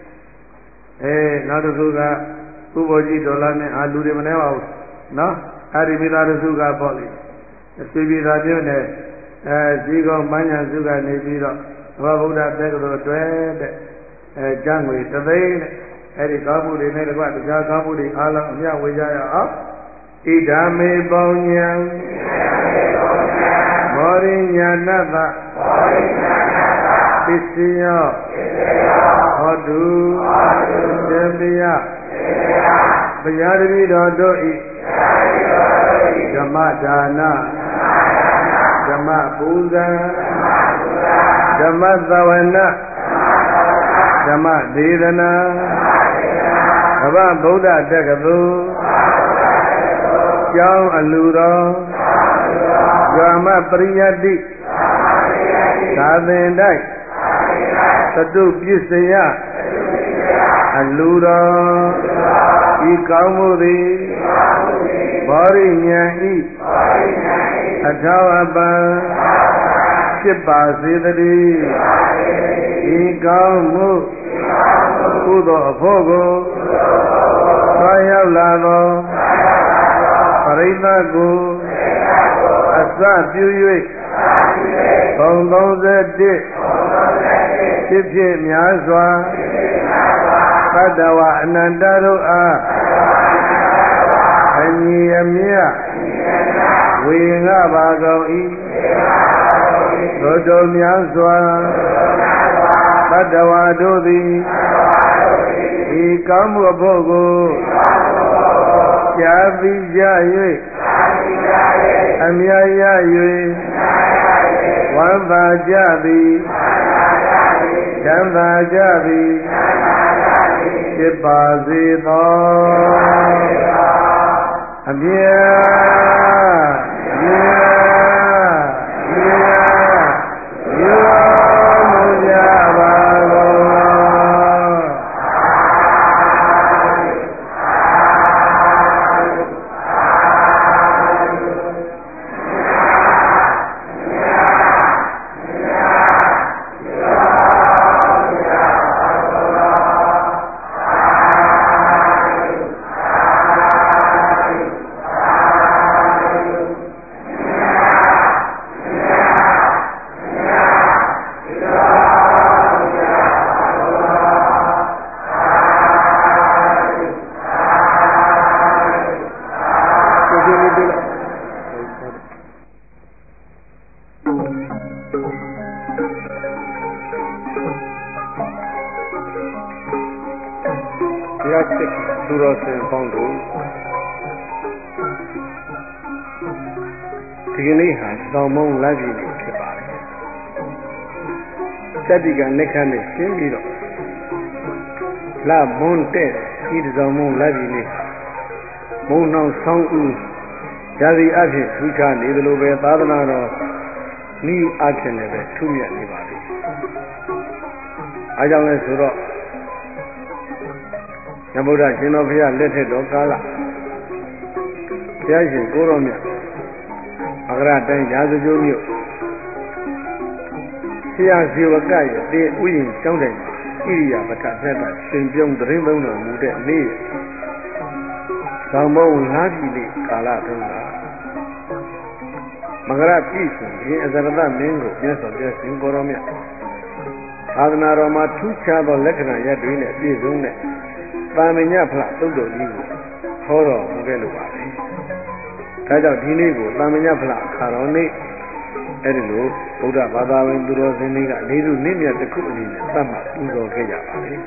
နောက်တစ်ခုကဥဘောကြီးဒေါ်လာနဲ့လူတွေမနှဲပါဘူးနော်အဲ့ဒီမိသားစုကပေါ့လေရှိပြီးသားမြို့နယ်ဇီးကုန်းမញ្ញစုကနေပြီးတော့ကမ္ဘာဗုဒ္ဓတက္ကသိုလ်အတွက်တဲ့ကျပ်ငွေ3သိန်းနဲ့အဲ့ဒီကောင်းမှုတွေနဲ့တကွတရားကောင်းမှုတွေအားလုံးအမြတ်ဝေကြရအောင်ဣဒာမေပေါညံမောရိညာဏတပစ္စယောဟောတုသေတိယဘုရားတပည့်တော်တို့ဤဓမ္မဒါနဓမ္မပူဇာဓမ္မသဝနာဓမ္မဒေသနာကမ္ဘာဗုဒ္ဓတက္ကသိုလ်ကျောင်းအလူတော်ဓမ္မပရိယတ္တိသာသင်တိုက်သတုပစ္စယအလူတော်ဤကောင်းမှုသည်ဘောရိညာဤအထောက်အပံ့ဖြစ်ပါစေတည်းဤကောင်းမှုကုသိုလ်အဖို့ကိုဆွာရောက်လာသောပရိသတ်ကိုအစပြု၍ဘုံ31ဖြစ်ဖြစ်များစွာသတ္တဝအနန္တတို့အားအညီအမျှဝေငှပါကုန်၏တို့များစွာသတ္တဝါတို့သည်ဤကောင်းမှုအဖို့ကိုကြားပြီးကြ၍အမြတ်ရ၍ဝမ်းသာကြသည်ချမ်းသာကြသည်ဖြစ်ပါစေသောအမြတ်စစ်သူတော်စင်ပေါင်းတို့ဒီကနေ့ဟာတောင်မုံလက်ပြည်နေဖြစ်ပါတယ်စက်တိကနိခတ်နဲ့ရှင်းပြီးတော့လမွန်းတဲ့ဒီတောင်မုံလက်ပြည်နေမုံနှောင်ဆောင်းဦးဇာတိအဖြစ်ထူးခြားနေသလိုပဲသာသနာတော်ဤအဖြစ်လည်းပဲထူးမြတ်နေပါပြီအားကြောင့်လဲဆိုတော့နဗုဒ္ဓရှင်တော်ဘုရားလက်ထက်တော်ကာလဘုရားရှင်ကိုရောမြတ်မကရတိုင်းရာဇဂိုးမြို့ဆရာဇေဝကရဲ့တေဥယျာဉ်ကျောင်းတိုင်မှာဣရိယာပထသတ္တရှင်ပြုံးသတင်းသုံးတော်မူတဲ့နေ့သောမုံလားပြည်နေ့ကာလတုန်းကမကရပြည်ရှင်ရင်အဇရတမင်းကိုမြတ်စွာဘုရားရှင်ကိုရောမြတ်သာသနာတော်မှာထူးခြားသောလက္ခဏာရပ်တွေနဲ့ပြည့်စုံတဲ့သာမညဖလားသုတ်တော်ကြီးကိုဟောတော်မူခဲ့လို့ပါပဲ။ဒါကြောင့်ဒီနေ့ကိုသာမညဖလားအခါတော်နေ့အဲ့ဒီလိုဗုဒ္ဓဘာသာဝင်သူတော်စင်တွေကလေးစုနေ့မြတ်တစ်ခုအနေနဲ့သတ်မှတ်ပူဇော်ခဲ့ကြပါလေ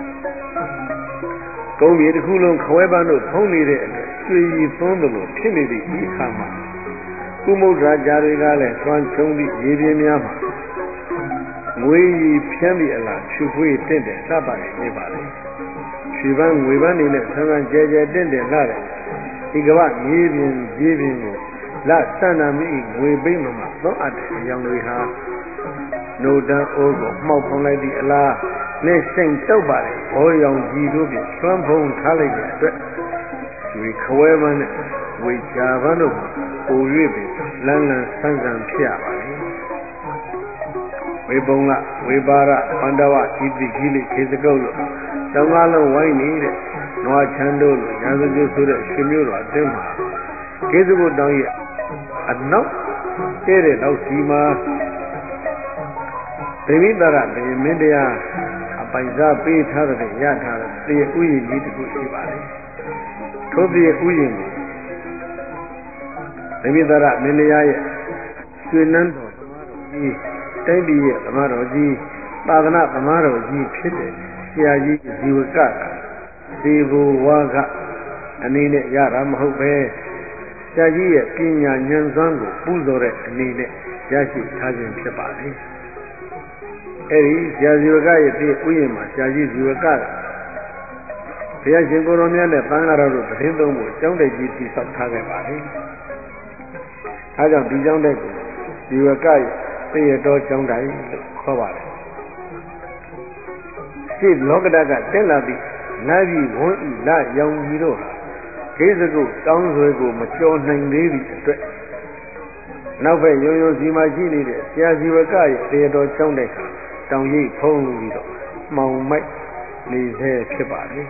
။ကုန်းမြေတစ်ခုလုံးခွဲပန်းတို့ဖုံးနေတဲ့အတွက်ရွှေရည်သွန်းသလိုဖြစ်နေသည့်ဒီအခါမှာကုမုဒ္ဒရာဂျာတွေကလည်းသွမ်းချုံသည့်ရေပြင်းများမှာငွေရီဖြန်းပြီးအလားဖြူဖွေးတင့်တယ်စပါနေပါလေရွှေပန်းငွေပန်းတွေနဲ့ဆန်းဆန်းကြဲကြဲတင့်တယ်လာတယ်ဒီကမ္ဘာမြေပြင်ကိုလစန္ဒမိငွေပိမ့်မှာသောအပ်တဲ့အယောင်တွေဟာနိုတန်အိုးကိုမှောက်ဖုံးလိုက်သည့်အလားနဲ့စိတ်တုပ်ပါလေဘောရောင်ကြီးတို့ဖြင့်သွမ်းဖုံးထားလိုက်တဲ့အတွက်ရွှေခွဲပန်းနဲ့ဝေချာပန်းတို့ပို၍ပင်လန်းလန်းဆန်းဆန်းဖြစ်ရပါလေဝေပုံကဝေပါရပန္ဒဝဣတိခိလိခေစကုတ်လို့တောင်းကားလုံးဝိုင်းနေတဲ့နွားချမ်းတို့လိုရာဇဂုဆိုတဲ့ရှင်မျိုးတော်အတင်းမှာခေစကုတ်တောင်းရဲ့အနောက်တဲ့နောက်စီမှာဒေဝိတရဒေမင်းတရားအပိုင်စားပေးထားတဲ့ရထားတဲ့တေဥယျာဉ်ကြီးတစ်ခုရှိပါလေထိုတေဥယျာဉ်ကိုဒေဝိတရမင်းတရားရဲ့ရွှေနန်းတော်သမားတော်ကြီးတိုင်းပြည်ရဲ့သမားတော်ကြီးသာသနာသမားတော်ကြီးဖြစ်တဲ့ဆရာကြီးဇီဝကဒေဘဝကအနေနဲ့ရတာမဟုတ်ပဲဆရာကြီးရဲ့ပညာဉာဏ်စွမ်းကိုပူဇော်တဲ့အနေနဲ့ရရှိထားခြင်းဖြစ်ပါလေအဲဒီဆရာဇီဝကရဲ့ဒီဥယျာဉ်မှာဆရာကြီးဇီဝကဘုရားရှင်ကိုယ်တော်မြတ်နဲ့သံဃာတော်တို့သတင်းသုံးဖို့ကျောင်းတိုက်ကြီးတည်ဆောက်ထားခဲ့ပါလေအဲကြောင့်ဒီကျောင်းတိုက်ကိုဇီဝကရဲ့သေရတော်ကျောင်းတိုက်လို့ခေါ်ပါတယ်ရှေ့လောကဓာတ်ကတက်လာသည့်နာပြီဝန်းဤလရောင်ကြီးတို့ဟာခေစကုတောင်းဆွဲကိုမကျော်နိုင်သေးသည့်အတွက်နောက်ဘက်ရိုးရိုးစီမှာရှိနေတဲ့ဆရာဇီဝကရဲ့သေရတော်ကျောင်းတိုက်ဟာတောင်ရိပ်ဖုံးပြီးတော့မှောင်မိုက်နေသေးဖြစ်ပါလေ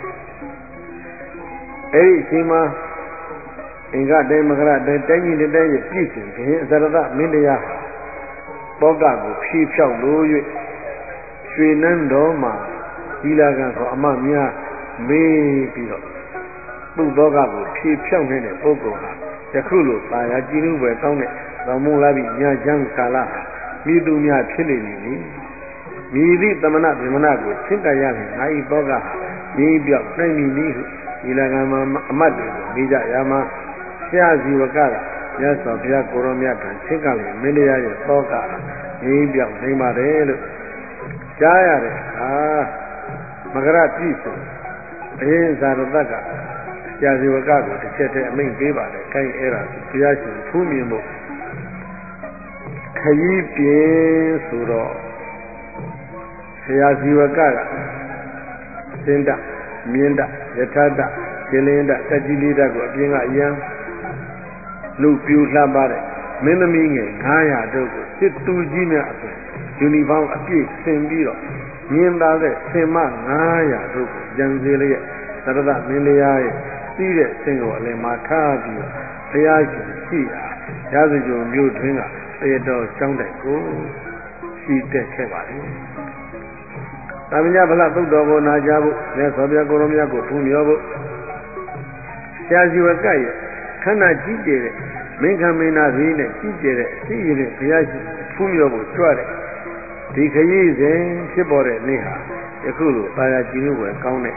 အဲဒီအချိန်မှာအင်္ဂတေမကရတေတိုင်းကြီးတဲ့ရဲ့ပြည့်စုံခြင်းအစရတမင်းတရားဘောကကိုဖြည့်ဖြောက်လို့၍ရွှေနန်းတော်မှာဒီလာကံဆိုအမများမေးပြီးတော့ပုသောကကိုဖြည့်ဖြောက်နေတဲ့ပုဂ္ဂိုလ်ဟာယခုလိုပါရကြည်နုပဲကောင်းတဲ့သောမုံလာပြီးညာချမ်းကာလဟာမိသူများဖြစ်နေပြီမိသည့်သမဏဗေမဏကိုချင့်ကရရင်ငါဤသောကဟာဒီပြောက်နိုင်ပြီနည်းဟုဒီလာကံမှာအမတ်တွေကိုမိကြရမှာဆရာဇီဝကမြတ်စွာဘုရားကိုရောမြတ်ထံချင့်ကလည်းမင်းတရားရဲ့သောကဒီပြောက်နိုင်ပါတယ်လို့ကြားရတယ်မကရပြည့်စုံအရင်ဇာရတကဆရာဇီဝကကိုတစ်ချက်တည်းအမိန့်ပေးပါတယ်ခိုင်းအဲ့ဒါဘုရားရှင်ဖူးမြင်ဖို့ခရီးပြင်းဆိုတော့ဆရာဇီဝကစင်တမြင်းတယထာတခြေလင်းတတက်ကြီးလေးတကိုအပြင်ကအရန်လူပြူလှပတဲ့မင်းသမီးငယ်900တို့ကိုစစ်သူကြီးများအပြင်ယူနီဖောင်းအပြည့်ဆင်ပြီးတော့မြင်သာတဲ့ဆင်မ900တို့ကိုကြံစေလျက်သရတမင်းတရားရဲ့စီးတဲ့ဆင်ကိုအလယ်မှာထားပြီးတော့ဘုရားရှင်ရှိရာရာဇဂုံမြို့တွင်ကသေတော်ကျောင်းတိုက်ကိုရှိတက်ခဲ့ပါလေ။သမညဗလသုတ်တော်ကိုနာကြားဖို့မြတ်စွာဘုရားကိုရောမြတ်ကိုဖူးမြော်ဖို့ဆရာဇီဝကရဲ့ခန္ဓာကြီးကျယ်တဲ့မင်းခံမင်းသားကြီးနဲ့ကြီးကျယ်တဲ့အရှိရတဲ့ဘုရားရှင်ဖူးမြော်ဖို့ကြွတဲ့ဒီခရီးစဉ်ဖြစ်ပေါ်တဲ့နေ့ဟာယခုလိုတာယာကြည်နုဝယ်ကောင်းတဲ့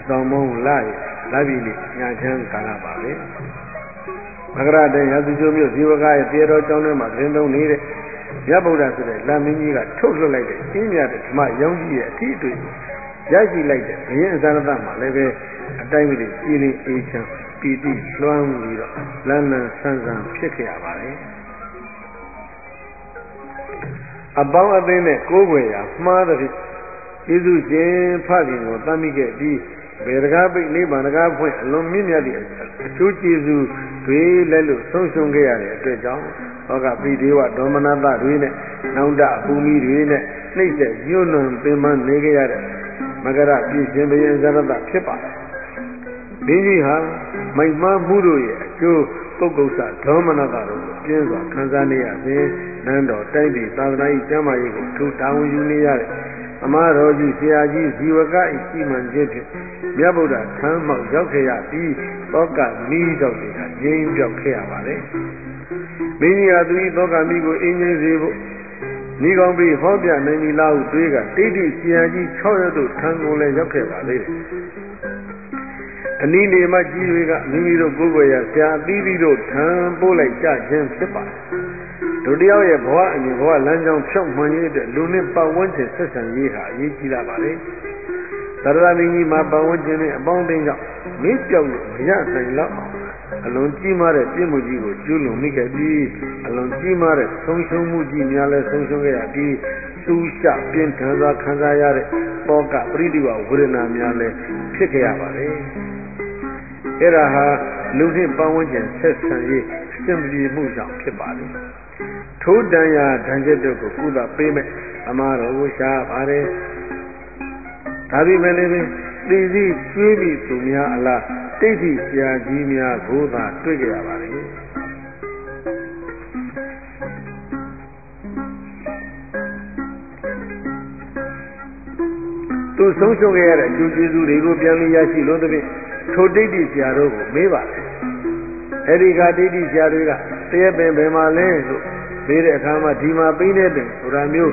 ဆောင်မုံလာပြီလေညာချမ်းကာလပါပဲမကရတဲ့ရာဇကျိုးမျိုးဇီဝကရဲ့တေတော်ကျောင်းထဲမှာသတင်းသုံးနေတဲ့မြတ်ဗုဒ္ဓဆိုတဲ့လက်မင်းကြီးကထုတ်လွှတ်လိုက်တဲ့ရှင်းမြတဲ့ဓမ္မရောင်းကြီးရဲ့အထီးအတွေ့ရရှိလိုက်တဲ့ဘုရင်အဇာရတမှာလည်းပဲအတိုင်းမသိကြည်လင်အေးချမ်းပီတိလွှမ်းပြီးတော့လန်းလန်းဆန်းဆန်းဖြစ်ခဲ့ရပါတယ်အပေါင်းအသင်းနဲ့ကိုးကွယ်ရာမှားတဲ့ကျေးဇူးရှင်ဖခင်ကိုသတ်မိခဲ့ပြီးဘေဒကာပိနိဗ္ဗာန်တကားဖွင့်အလွန်မြင့်မြတ်သည့်အကျိုးကျေးဇူးတွေလက်လို့ဆုံးရှုံးခဲ့ရတဲ့အတွက်ကြောင့်ဟောကပိဒေဝဒေါမနတတွေနဲ့နောင်တအပူမီတွေနဲ့နှိမ့်ဆက်ညှို့နှံပင်ပန်းနေခဲ့ရတဲ့မကရပြည်ရှင်ဘုရင်ဇရတဖြစ်ပါတယ်။ဒီကြီးဟာမိုက်မှန်းမှုတို့ရဲ့အကျိုးပုဂ္ဂုဆဒေါမနတတို့ကိုပြင်းစွာခံစားနေရစဉ်နန်းတော်တိုက်ပြည်သာသနာ့ကျမ်းမာရေးကိုထူထောင်ယူနေရတဲ့အမတော်ကြီးဆရာကြီးဇီဝကဤရှိမှန်ခြင်းဖြင့်မြတ်ဗုဒ္ဓထမ်းမောက်ရောက်ခဲ့ရပြီးသောကမိတော့တွေကငြိမ်းပြောက်ခဲ့ရပါတယ်။မင်းကြီးဟာသူဤသောကမိကိုအင်းငိမ့်စေဖို့ဤကောင်းပြီးဟောပြနိုင်ပြီလားဟုတွေးကတိဋ္ဌိဆရာကြီး6ရက်တို့ထံကိုလည်းရောက်ခဲ့ပါလေတယ်။အနည်းနေမှကြီးတွေကမိမိတို့ကိုယ်ွယ်ရဆရာအသီးသီးတို့ထံပို့လိုက်ကြခြင်းဖြစ်ပါတယ်။တို့တယောက်ရဲ့ဘဝအမြင်ဘဝလမ်းကြောင်းဖြောင့်မှန်ရေးအတွက်လူနဲ့ပတ်ဝန်းကျင်ဆက်ဆံရေးဟာအရေးကြီးလာပါလေ။သရဏမင်းကြီးမှာပတ်ဝန်းကျင်နဲ့အပေါင်းအသင်းကြောင့်မေ့ပြောက်လို့မရနိုင်တော့အောင်အလွန်ကြီးမားတဲ့ပြည့်မှုကြီးကိုကျူးလွန်မိခဲ့ပြီးအလွန်ကြီးမားတဲ့ဆုံးရှုံးမှုကြီးများလည်းဆုံးရှုံးခဲ့ရပြီးစူးရှပြင်းထန်စွာခံစားရတဲ့တောကပရိဒီဝဝေဒနာများလည်းဖြစ်ခဲ့ရပါတယ်။အဲ့ဒါဟာလူနှင့်ပတ်ဝန်းကျင်ဆက်ဆံရေးအဆင်ပြေမှုကြောင့်ဖြစ်ပါလေ။ထိုးတန်ရာဒဏ်ချက်တို့ကိုကုသပေးမဲ့အမှားတော်ကိုရှားပါတယ်။ဒါပေမဲ့လည်းသိသိကျွေးပြီးသူများအလားတိဋ္ဌိဆရာကြီးများကိုသာတွေ့ကြရပါလေသူဆုံးရှုံးခဲ့ရတဲ့အကျိုးကျေးဇူးတွေကိုပြန်ပြီးရရှိလို့တဖြင့်ထိုတိဋ္ဌိဆရာတို့ကိုမေးပါတယ်အဲဒီကတိဋ္ဌိဆရာတွေကတရက်ပင်ဘယ်မှာလဲလို့မေးတဲ့အခါမှာဒီမှာပိနေပင်ဆိုတာမျိုး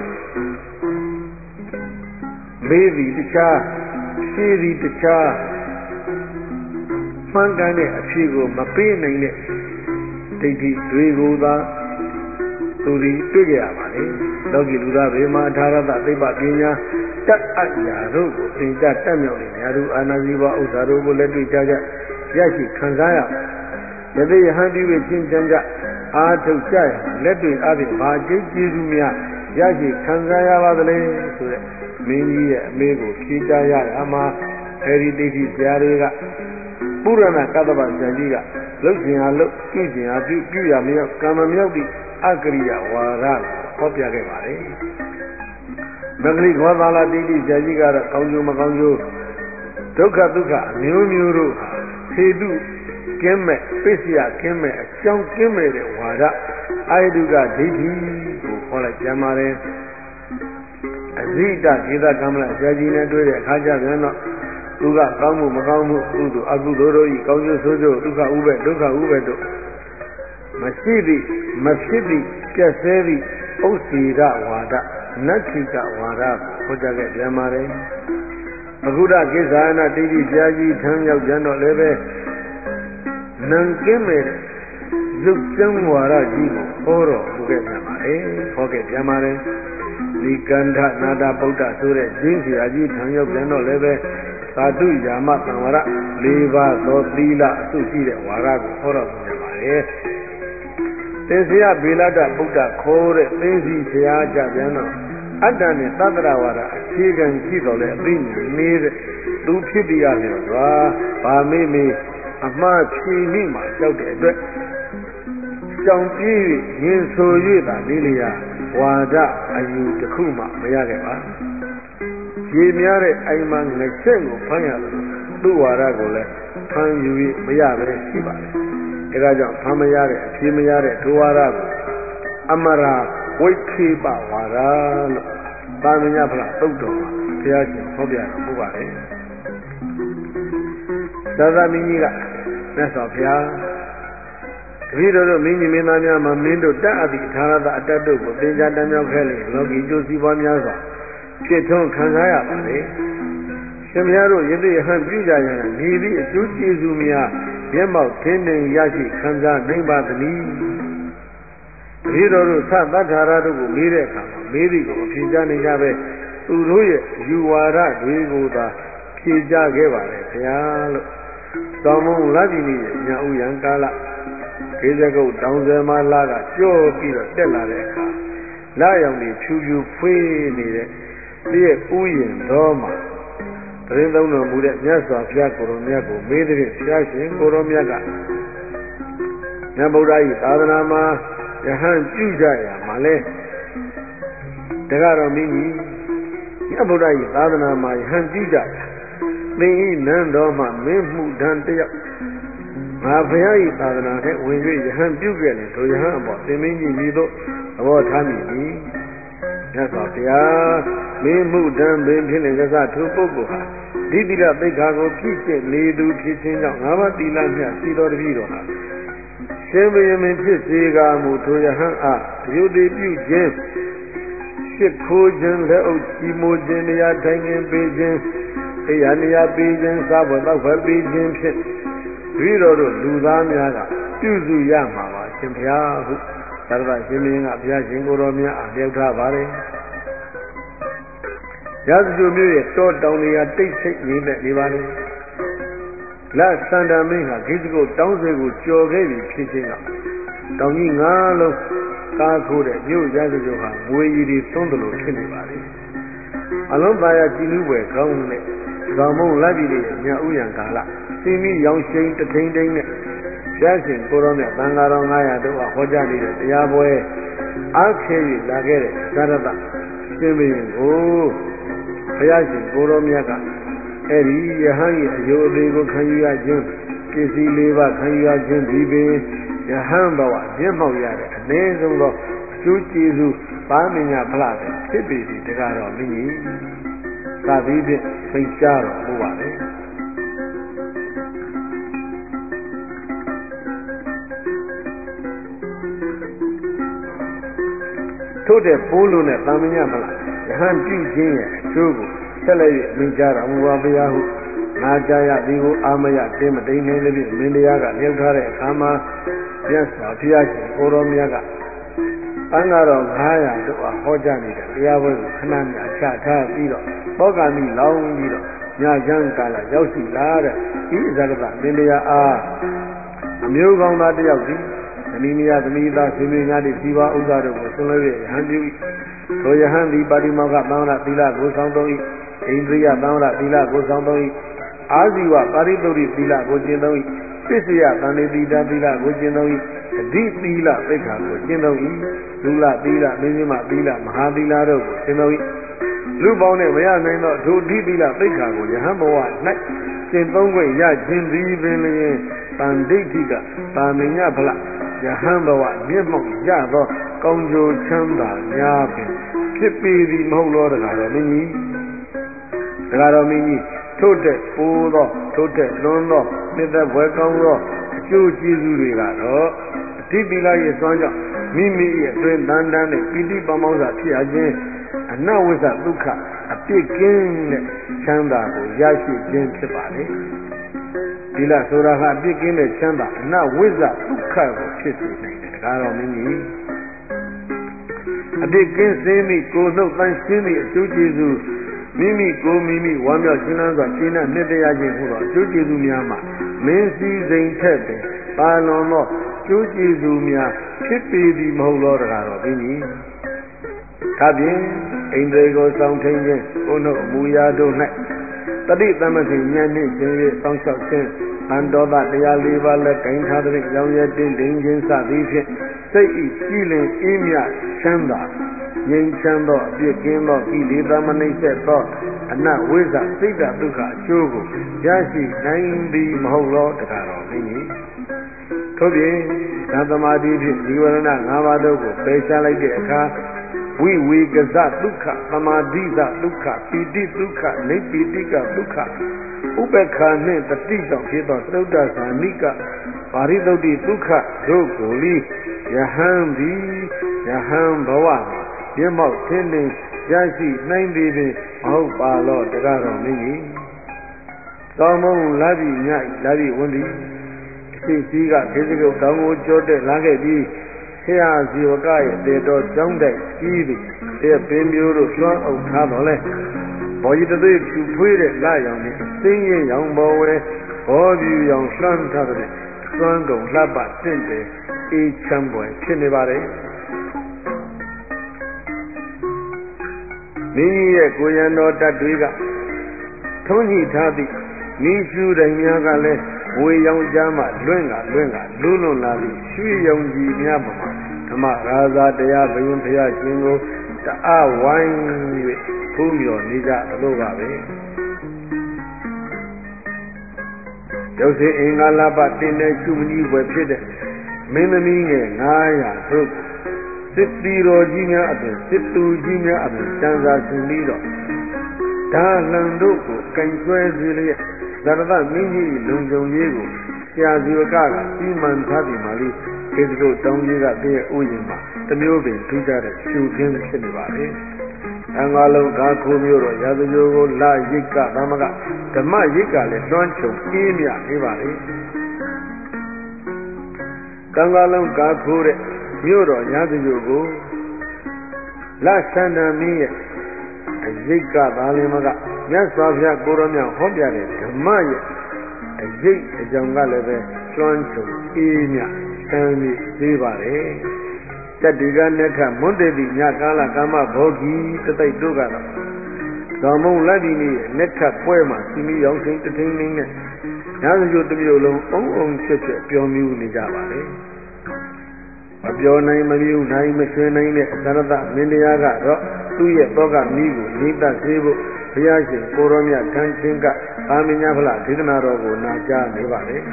မေးသည်တခြားရှင်းသည်တခြားမှန်ကန်တဲ့အဖြေကိုမပေးနိုင်တဲ့ဒိဋ္ဌိတွေကိုသာသူဒီတွေ့ကြရပါလေလောကီလူသားတွေမှာအထာရတသိပ္ပပညာတတ်အပ်ရာတို့ကိုသင်ကြားတတ်မြောက်တဲ့ညာတို့အာနာဇီဝဥစ္စာတို့ကိုလက်တွေ့ကြကြရရှိခံစားရယသိယဟန်ပြု၍ချင်းချမ်းကြအာထုတ်ကြရလက်တွေ့အပြင်ဘာကျေးကျေးဇူးများရရှိခံစားရပါသလဲဆိုတဲ့မင်းကြီးရဲ့အမေကိုဖြေကြားရတာမှာအဲဒီဒိဋ္ဌိဆရာတွေကပုရဏကတ္တဗဆရာကြီးကလှုပ်ခြင်းအားလှုပ်ပြုခြင်းအားပြုရမရောကာမမြောက်သည့်အကရိယဝါဒကိုဟောပြခဲ့ပါလေမဂလိခောသာလဒိဋ္ဌိဆရာကြီးကတော့ကောင်းကျိုးမကောင်းကျိုးဒုက္ခဒုက္ခအမျိုးမျိုးတို့ဟာသေတုကင်းမဲ့ပစ္စယကင်းမဲ့အကြောင်းကင်းမဲ့တဲ့ဝါဒအာယတုကဒိဋ္ဌိကိုဟောလိုက်ကြပါတယ်အဇိတဒေသကမ္မလဆရာကြီးနဲ့တွေ့တဲ့အခါကျပြန်တော့သူကကောင်းမှုမကောင်းမှုကုသိုလ်အကုသိုလ်တို့ဤကောင်းကျိုးဆိုးကျိုးဒုက္ခဥပဲဒုက္ခဥပဲတို့မရှိသည့်မဖြစ်သည့်ပြည့်စဲသည့်ဥစ္စေရဝါဒနတ္ထိကဝါဒကိုဟောကြားခဲ့ပြန်ပါတယ်အခုဒကိစ္ဆာနာတိတိဆရာကြီးထမ်းရောက်ကြတော့လည်းပဲနံကင်းမဲ့ရုပ်ကျမ်းဝါဒကြီးကိုဟောတော်မူခဲ့ပြန်ပါတယ်ဟောခဲ့ပြန်ပါတယ်ဒီကန္ဓနာတာဗုဒ္ဓဆိုတဲ့ကျင်းဆရာကြီးထံရောက်ပြန်တော့လည်းပဲသာတုယာမသံဝရ၄ပါးသောသီလအစုရှိတဲ့ဝါဒကိုဟောတော်မူပြန်ပါတယ်သင်္ဆေယဗေလတဗုဒ္ဓခေါ်တဲ့သင်္စီဆရာကြပြန်တော့အတ္တနဲ့သတ္တရဝါဒအခြေခံရှိတော်လဲအသိဉာဏ်နေတဲ့သူဖြစ်ပြရလျော်စွာဗာမေမေအမှားဖြေမိမှာကြောက်တဲ့အတွက်ကြောင်ပြေးရင်ဆို၍သာလေးလျာဝါဒအယူတစ်ခုမှမရခဲ့ပါရေများတဲ့အိမ်မှာငချက်ကိုဖမ်းရတယ်သူ့ဝါဒကိုလည်းဖမ်းယူ၍မရပဲရှိပါတယ်အဲဒါကြောင့်ဖမ်းမရတဲ့အဖြေမရတဲ့ဒုဝါဒကိုအမရာဝိခေပဝါဒလို့သာမညဖလားသုတ်တော်မှာဘုရားရှင်ဟောပြတော်မူပါတယ်သာသမီကြီးကမြတ်စွာဘုရားတပည့်တော်တို့မင်းကြီးမင်းသားများမှာမင်းတို့တတ်အပ်သည့်ထာရတအတ္တတို့ကိုသင်္ကြန်တမ်းမြောက်ခဲ့လေလောကီကျိုးစီးပွားများစွာဖြစ်ထွန်းခံစားရပါလေရရှင်ဘုရားတို့ယသိဟန်ပြုကြရန်နေသည့်အကျိုးကျေးဇူးများမျက်မှောက်ထင်းထင်ရရှိခံစားနိုင်ပါသည်။ဒီတော်တို့သတ္တထာရတို့ကိုမေးတဲ့အခါမှာမေးသည်ကိုဖြေကြနိုင်ကြပဲသူတို့ရဲ့ယူဝါဒတွေကိုသာဖြေကြခဲ့ပါလေဗျာလို့သောမုံလတ်ပြည်ရဲ့ညာဥယံကာလခေဇကုတ်တောင်ဆယ်မှာလာကကြော့ပြီးတော့တက်လာတဲ့အခါလာရောင်တွေဖြူဖြူဖွေးနေတဲ့ဒီရဲ့ဥယျာဉ်တော်မှာတရင်သုံးတော်မူတဲ့မြတ်စွာဘုရားကိုရောမြတ်ကိုမေးတဲ့ဘုရားရှင်ကိုရောမြတ်ကမြတ်ဗုဒ္ဓ၏သာသနာမှာယဟန်ပြုကြရမှာလဲတကားတော်မိမိမြတ်ဗုဒ္ဓ၏သာသနာမှာယဟန်ပြုကြရသင်ဤနန်းတော်မှာမင်းမှုတန်တယောက်ငါဘုရား၏သာသနာနဲ့ဝင်၍ယဟန်ပြုခဲ့တယ်ဆိုယဟန်အပေါ်သင်မင်းကြီးမိတို့သဘောထားမိပြီမြတ်စွာဘုရားမင်းမှုတန်ပင်ဖြစ်နေတဲ့ကသူပုဂ္ဂိုလ်ဟာဒီတိရသိက္ခာကိုပြည့်ကျက်နေသူဖြစ်ခြင်းကြောင့်ငါးပါးသီလမြတ်ရှိတော်တပည့်တော်ဟာရှင်ဘုရင်မင်းဖြစ်စေကာမူထိုယဟန်အားယုတိပြုခြင်းရှစ်ခိုးခြင်းလက်အုပ်ချီးမိုးခြင်းတရားထိုင်ခြင်းပေးခြင်းတရားနေရာပေးခြင်းစားဖို့တောက်ဖွဲ့ပေးခြင်းဖြင့်ဒီတော်တို့လူသားများကပြုစုရမှာပါရှင်ဘုရားဟုသာရရှင်မင်းကဘုရားရှင်ကိုယ်တော်များအားလျှောက်ထားပါတယ်ရသစုမျိုးရဲ့တောတောင်တွေကတိတ်ဆိတ်နေပါလေလတ်စန္ဒမင်းဟာဂိဇ္ဇကိုတောင်းစေကိုကြော်ခဲ့ပြီးဖြစ်ခြင်းကတောင်ကြီးငါးလုံးကားခိုးတဲ့မြို့ရသစုဟာမွေရည်တွေသွန်းတယ်လို့ဖြစ်နေပါလေအလုံးပါရကြည်နူးွယ်ကောင်းတဲ့ဇော်မုံလက်ပြည်ရဲ့ညာဥယံကာလသီမိရောင်ရှိန်တထိန်ထိန်နဲ့ဘုရားရှင်ကိုရောမြတ်သံဃာတော်900တို့ကဟောကြားနေတဲ့တရားပွဲအားခဲ၍လာခဲ့တဲ့သရတရှင်ဘုရင်ကိုဘုရားရှင်ကိုရောမြတ်ကအဲ့ဒီယဟန်ရဲ့အယုအသေးကိုခံယူရခြင်းပစ္စည်း၄ပါးခံယူရခြင်းဒီပင်ယဟန်ဘဝမျက်မှောက်ရတဲ့အနည်းဆုံးသောအကျိုးကျေးဇူးပါမညာဖလားပဲဖြစ်ပေသည်တကားတော်မင်းကြီးသာသီဖြင့်ဖိတ်ကြားတော်မူပါလေထို့တဲ့ပိုးလို့နဲ့တာမညမလားယဟန်ပြုခြင်းရဲ့အကျိုးကိုဆက်လက်၍မိကြားတော်မူပါဘုရားဟုနာကြားရသည်ကိုအာမယတင်းမတိန်နေသည်ဖြင့်မင်းတရားကလျှောက်ထားတဲ့အခါမှာမြတ်စွာဘုရားရှင်ကိုရောမြတ်ကသံဃာတော်900တို့အားဟောကြားနေတဲ့တရားပွဲကိုခဏမြတ်ချထားပြီးတော့ဘောဂာမိလောင်းပြီးတော့ညချမ်းကာလရောက်ရှိလာတဲ့ဤဇဂတမင်းတရားအားအမျိုးကောင်းသားတယောက်သည်သမီးမယားသမီးသားဆွေမျိုးများသည့်ဇီဝဥစ္စာတို့ကိုဆွလွှဲ၍ယဟန်ပြု၏ထိုယဟန်သည်ပါတိမောက္ခသံဃာသီလကိုဆောင်သုံး၏ဣန္ဒြိယသံဃာသီလကိုဆောင်သုံး၏အာဇီဝပါရိသုဒ္ဓိသီလကိုကျင့်သုံး၏ပစ္စယသန္တိတိတာသီလကိုကျင့်သုံး၏အဓိသီလသိက္ခာကိုကျင့်သုံး၏လူလသီလမင်းမသီလမဟာသီလတို့ကိုကျင့်သုံး၏လူပေါင်းနဲ့မရနိုင်သောထိုအဓိသီလသိက္ခာကိုယဟန်ဘဝ၌ကျင့်သုံးခွင့်ရခြင်းသည်ပင်လျင်တန်ဒိဋ္ဌိကတာမညဖလယဟန်ဘဝမျက်မှောက်ရသောကောင်းကျိုးချမ်းသာများပင်ဖြစ်ပေသည်မဟုတ်လောတကားတော်မင်းကြီးတကားတော်မင်းကြီးထို့တဲ့ပိုးသောထို့တဲ့လွန်သောနှစ်သက်ဘွယ်ကောင်းသောအကျိုးကျေးဇူးတွေကတော့အဓိသီလရဲ့စွမ်းကြောင့်မိမိရဲ့အတွင်တန်တန်းနဲ့ပိဋိပမောဇ္ဇဖြစ်ရခြင်းအနဝိဇ္ဇဒုက္ခအပြစ်ကင်းတဲ့ချမ်းသာကိုရရှိခြင်းဖြစ်ပါလေသီလဆိုတာကအပြစ်ကင်းတဲ့ချမ်းသာအနဝိဇ္ဇဒုက္ခကိုဖြစ်စေနိုင်တယ်ဒါကတော့မင်းကြီးအပြစ်ကင်းစေမိကိုယ်နှုတ်တန်ရှင်းသည့်အကျိုးကျေးဇူးမိမိကိုမိမိဝမ်းမြောက်ရှင်းလန်းစွာရှင်းတဲ့နှစ်တရားချင်းဟူသောအကျိုးကျေးဇူးများမှာမင်းစည်းစိမ်ထက်ပင်ပါလွန်သောအကျိုးကျေးဇူးများဖြစ်ပေသည်မဟုတ်လောတကားတော့ဘင်းကြီးဒါဖြင့်ဣန္ဒြေကိုစောင့်ထိန်ခြင်းကိုယ်နှုတ်အမူအရာတို့၌တတိသမဂ္ဂဉာဏ်နှင့်ခြင်း၍စောင့်ရှောက်ခြင်းအန္တောသတရား၄ပါးလည်းဂိင်ထားတဲ့ရောင်ရဲတင်းတင်းခြင်းစသည်ဖြင့်စိတ်ဤကြည်လင်အေးမြချမ်းသာငြိမ်းချမ်းသောအပြစ်ကင်းသောကိလေသာမနှိမ့်ဆက်သောအနဝိဇ္ဇစိတ်ဓာတ်ဒုက္ခအကျိုးကိုရရှိနိုင်သည်မဟုတ်လောတကားတော်မင်းကြီးထို့ပြင်သံသမာဓိဖြင့်ဒီဝရဏ၅ပါးတို့ကိုပယ်ရှားလိုက်တဲ့အခါဝိဝေကဇဒုက္ခသမာဓိသဒုက္ခပိဋိဒုက္ခနိပိဋိကဒုက္ခဥပ္ပခာနှင့်တတိကြောင့်ဖြစ်သောသရုဒ္ဒဇာနိကပါရိသုဒ္ဓိဒုက္ခတို့ကိုလိယဟန်သည်ယဟန်ဘဝမှာမျက်မှောက်ထင်းထင်ရရှိနိုင်သည်ပင်မဟုတ်ပါလောတကားတော်မင်းကြီးသောမုံလာပြီးညလာပြီးဝန်သည်အရှိကြီးကဒေသကုတ်တောင်ကိုကြောတဲ့လာခဲ့ပြီးဆရာဇီဝကရဲ့တေတော်ကျောင်းတိုက်ကြီးသည်တဲ့ပင်မျိုးတို့လွှမ်းအုပ်ထားတော်လဲဘော်ကြီးတသိဖြူဖွေးတဲ့လာရောင်နဲ့စင်းရင်ရောင်ပေါ်ဝဲဘောပြူရောင်လှမ်းထားတဲ့စွမ်းကုန်လှပတင့်တယ်အေးချမ်းပွဲဖြစ်နေပါတယ်မိရဲ့ကိုရံတော်တတ်တွေကထုံးညှိထားသည့်မိဖြူတိုင်များကလည်းဝေရောင်ကြားမှလွင့်ကလူးလွန်လာပြီးရွှေရောင်ကြီးများပမာဓမ္မရာဇာတရားဘုရင်ဖျားရှင်ကိုတအားဝိုင်း၍ဖူးမြော်နေကြသလိုပါပဲရုပ်စေအင်္ဂါလပတင်တဲ့ရှုမကြီးွယ်ဖြစ်တဲ့မင်းသမီးငယ်900တို့စစ်တီတော်ကြီးများအပြင်စစ်သူကြီးများအပြင်တန်စာဆင်ပြီးတော့ဒါလန်တို့ကိုကင်ဆွဲစေလျက်ဇရဒမင်းကြီးလုံခြုံရေးကိုဆရာဇီဝကစီမံထားပြီးမှလေးဒီလိုတောင်းကြီးကတည်းကဥယျာဉ်မှာတမျိုးပင်ထူးခြားတဲ့ရှုခင်းဖြစ်နေပါလေ။အင်္ဂါလုံးကားခိုးမျိုးတော့ရာဇဂိုကိုလာရိတ်ကသမကဓမ္မရိတ်ကလည်းလွှမ်းခြုံအေးမြနေပါလေ။ကံ္ဂါလုံးကားခိုးတဲ့မြို့တော်ရာဇဂိုကိုလာသန္တမင်းရဲ့အရိတ်ကသာလင်မကမြတ်စွာဘုရားကိုရောမြတ်ဟောပြတဲ့ဓမ္မရဲ့အရိတ်အကြောင်းကလည်းပဲလွှမ်းခြုံအေးမြဆန်းပြီးသေးပါတယ်တတိကနက္ခမွန်းတေတိညကာလကာမဘောဂီတသိက်တို့ကတော့ဇော်မုံလက်ဒီနေ့နက္ခပွဲမှာစီမီရောင်စိန်တထိန်နေနဲ့ရာဇဂိုတစ်မျိုးလုံးအုံအုံဖြစ်ပျော်မြူးနေကြပါလေမပြောနိုင်မမြူနိုင်မရွှင်နိုင်တဲ့အသရတမင်းတရားကတော့သူ့ရဲ့တောကမိကိုနေတတ်စေဖို့ဘုရားရှင်ကိုရောမြတ်ထမ်းချင်းကသာမညဖလားဒေသနာတော်ကိုနာကြားနေပါလေ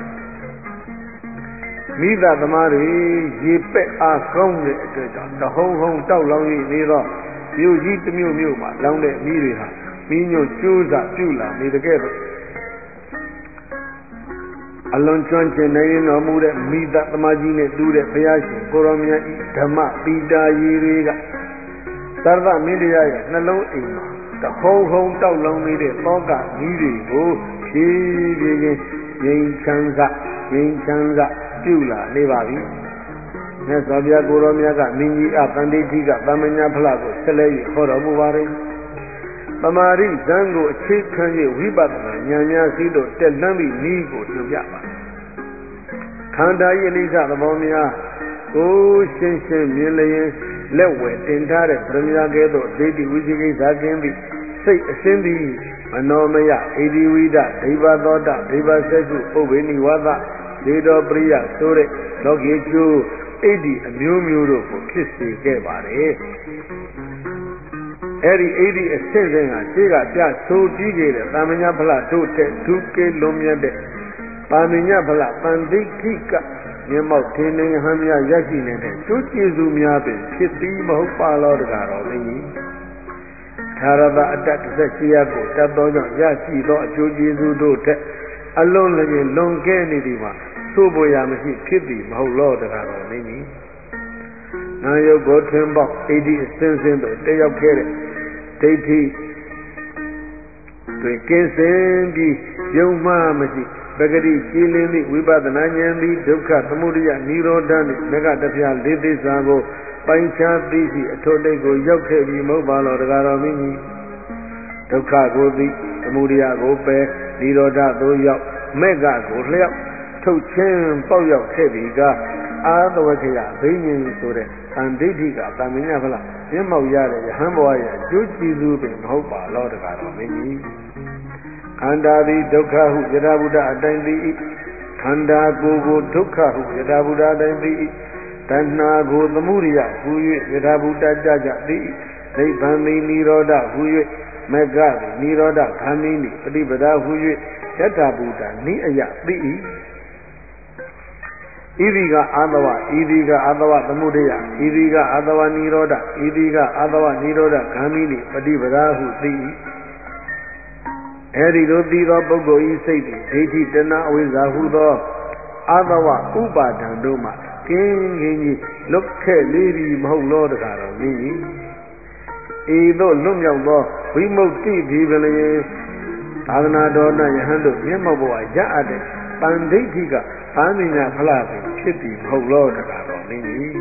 မိသသမားတွေရေပက်အားကောင်းတဲ့အတွက်ကြောင့်တဟုံဟုံတောက်လောင်၍နေတော့မြို့ကြီးတစ်မြို့မှာလောင်တဲ့မိတွေဟာမိညွတ်ကျိုးစားပြုလာနေတဲ့ကဲ့သို့အလွန်ကျွမ်းကျင်နေတော်မူတဲ့မိသသမားကြီးနဲ့တူတဲ့ဘုရားရှင်ကိုရောမြတ်ဤဓမ္မပိတာရည်တွေကသရဏမင်းတရားရဲ့နှလုံးအိမ်မှာတဟုံဟုံတောက်လောင်နေတဲ့သောကမိတွေကိုဖြည်းဖြည်းချင်းငြိမ်းချမ်းသာပြုလာနေပါပြီ။မြတ်စွာဘုရားကိုရောမြတ်ကမင်းကြီးအတန်တိဋ္ဌိကသမညာဖလားကိုဆက်လက်၍ဟောတော်မူပါれ။သမာဓိဇံကိုအခြေခံ၍ဝိပဿနာဉာဏ်များစီတို့တက်လှမ်းပြီးဤကိုညွှန်ပြပါ။ခန္ဓာ၏အနိစ္စသဘောများကိုရှင်းရှင်းမြင်လျင်လက်ဝဲတင်ထားတဲ့ဗြဟ္မယာကဲ့သို့ဒိဋ္ဌိဝိသိကိစ္စကင်းပြီးစိတ်အစင်းသည်မနောမယဣတိဝိဒဒိဗ္ဗသောတဒိဗ္ဗဆက်စုပုဗ္ဗေနိဝါဒဒေတော်ပရိယဆိုတဲ့လောကီကျိုးဣတိအမျိုးမျိုးတို့ကိုဖြစ်စေခဲ့ပါတယ်။အဲဒီဣတိအစစ်စဉ်ကရှေ့ကပြဆိုပြီးခဲ့တဲ့သာမညဖလားတို့တဲ့ဒုကေလွန်မြတ်တဲ့ပါမညဖလားတန်တိခိကမျက်မှောက်ထင်းနေဟမ်းများရရှိနေတဲ့ကျိုးကျေစုများပင်ဖြစ်ပြီးမဟုတ်ပါလောတကားတော်မင်းကြီးသာရတအတ္တ18ရပ်ကိုတတ်သောကြောင့်ရရှိသောအကျိုးကျေးဇူးတို့ထက်အလွန်လည်းလွန်ကဲနေသည်မှာသို့ပေါ်ရမရှိဖြစ်သည်မဟုတ်လောတကားတော်မင်းကြီးနာယုတ်ကိုထွန်းပေါက်ဣတိအစင်းစင်းတို့တက်ရောက်ခဲ့တဲ့ဒိဋ္ဌိတွေကင်းစင်ပြီးယုံမှမရှိပဂတိကြည်လင်းသည့်ဝိပဿနာဉာဏ်သည်ဒုက္ခသမုဒယនិရောဓနှင့်မဂ္ဂတပြလေးသစ္စာကိုပိုင်ခြားသိရှိအထောက်တိတ်ကိုရောက်ခဲ့ပြီးမဟုတ်ပါလောတကားတော်မင်းကြီးဒုက္ခကိုသိသမုဒယကိုပယ်និရောဓသို့ရောက်မဂ္ဂကိုလျှောက်ထုတ်ချင်းပေါက်ရောက်ခဲ့ပြီးကအာသဝခေယဘိညာဉ်ဆိုတဲ့သံဒိဋ္ဌိကသာမညဖလားမျက်မှောက်ရတဲ့ယဟန်ဘဝရဲ့အကျိုးကျေးဇူးပင်မဟုတ်ပါလောတကားတော်မင်းကြီးခန္ဓာသည်ဒုက္ခဟုယထာဘုဒ္ဓအတိုင်းသိ၏ခန္ဓာကိုယ်ကိုဒုက္ခဟုယထာဘုဒ္ဓအတိုင်းသိ၏တဏှာကိုသမုဒိယဟူ၍ယထာဘုဒ္ဓကြကြသိ၏နိဗ္ဗာန်သည်និရောဓဟူ၍မဂ္ဂသည်និရောဓခန္ဓိနိပฏิပဒါဟူ၍ယထာဘုဒ္ဓနိအယသိ၏ဣတိကအာသဝဣတိကအာသဝသမုဒိယဣတိကအာသဝនិရောဓဣတိကအာသဝនិရောဓဂามိနိပฏิပဒါဟုသိ၏အဲဒီလိုသိသောပုဂ္ဂိုလ်ဤစိတ်သည်ဒိဋ္ဌိတဏှာအဝိဇ္ဇာဟုသောအာသဝဥပါဒံတို့မှကင်းကင်းကြီးလွတ်ခဲ့လေပြီမဟုတ်လောတကားတော်မင်းကြီးဤသို့လွတ်မြောက်သောဝိမု ക്തി ဒီပလျင်သာသနာတော်၌ယဟန်တို့မျက်မှောက်ဘဝရအပ်တဲ့တန်ဒိဋ္ဌိကအာမိညာဖလားပင်ဖြစ်ပြီးမဟုတ်လို့တကားတော်မင်းကြီး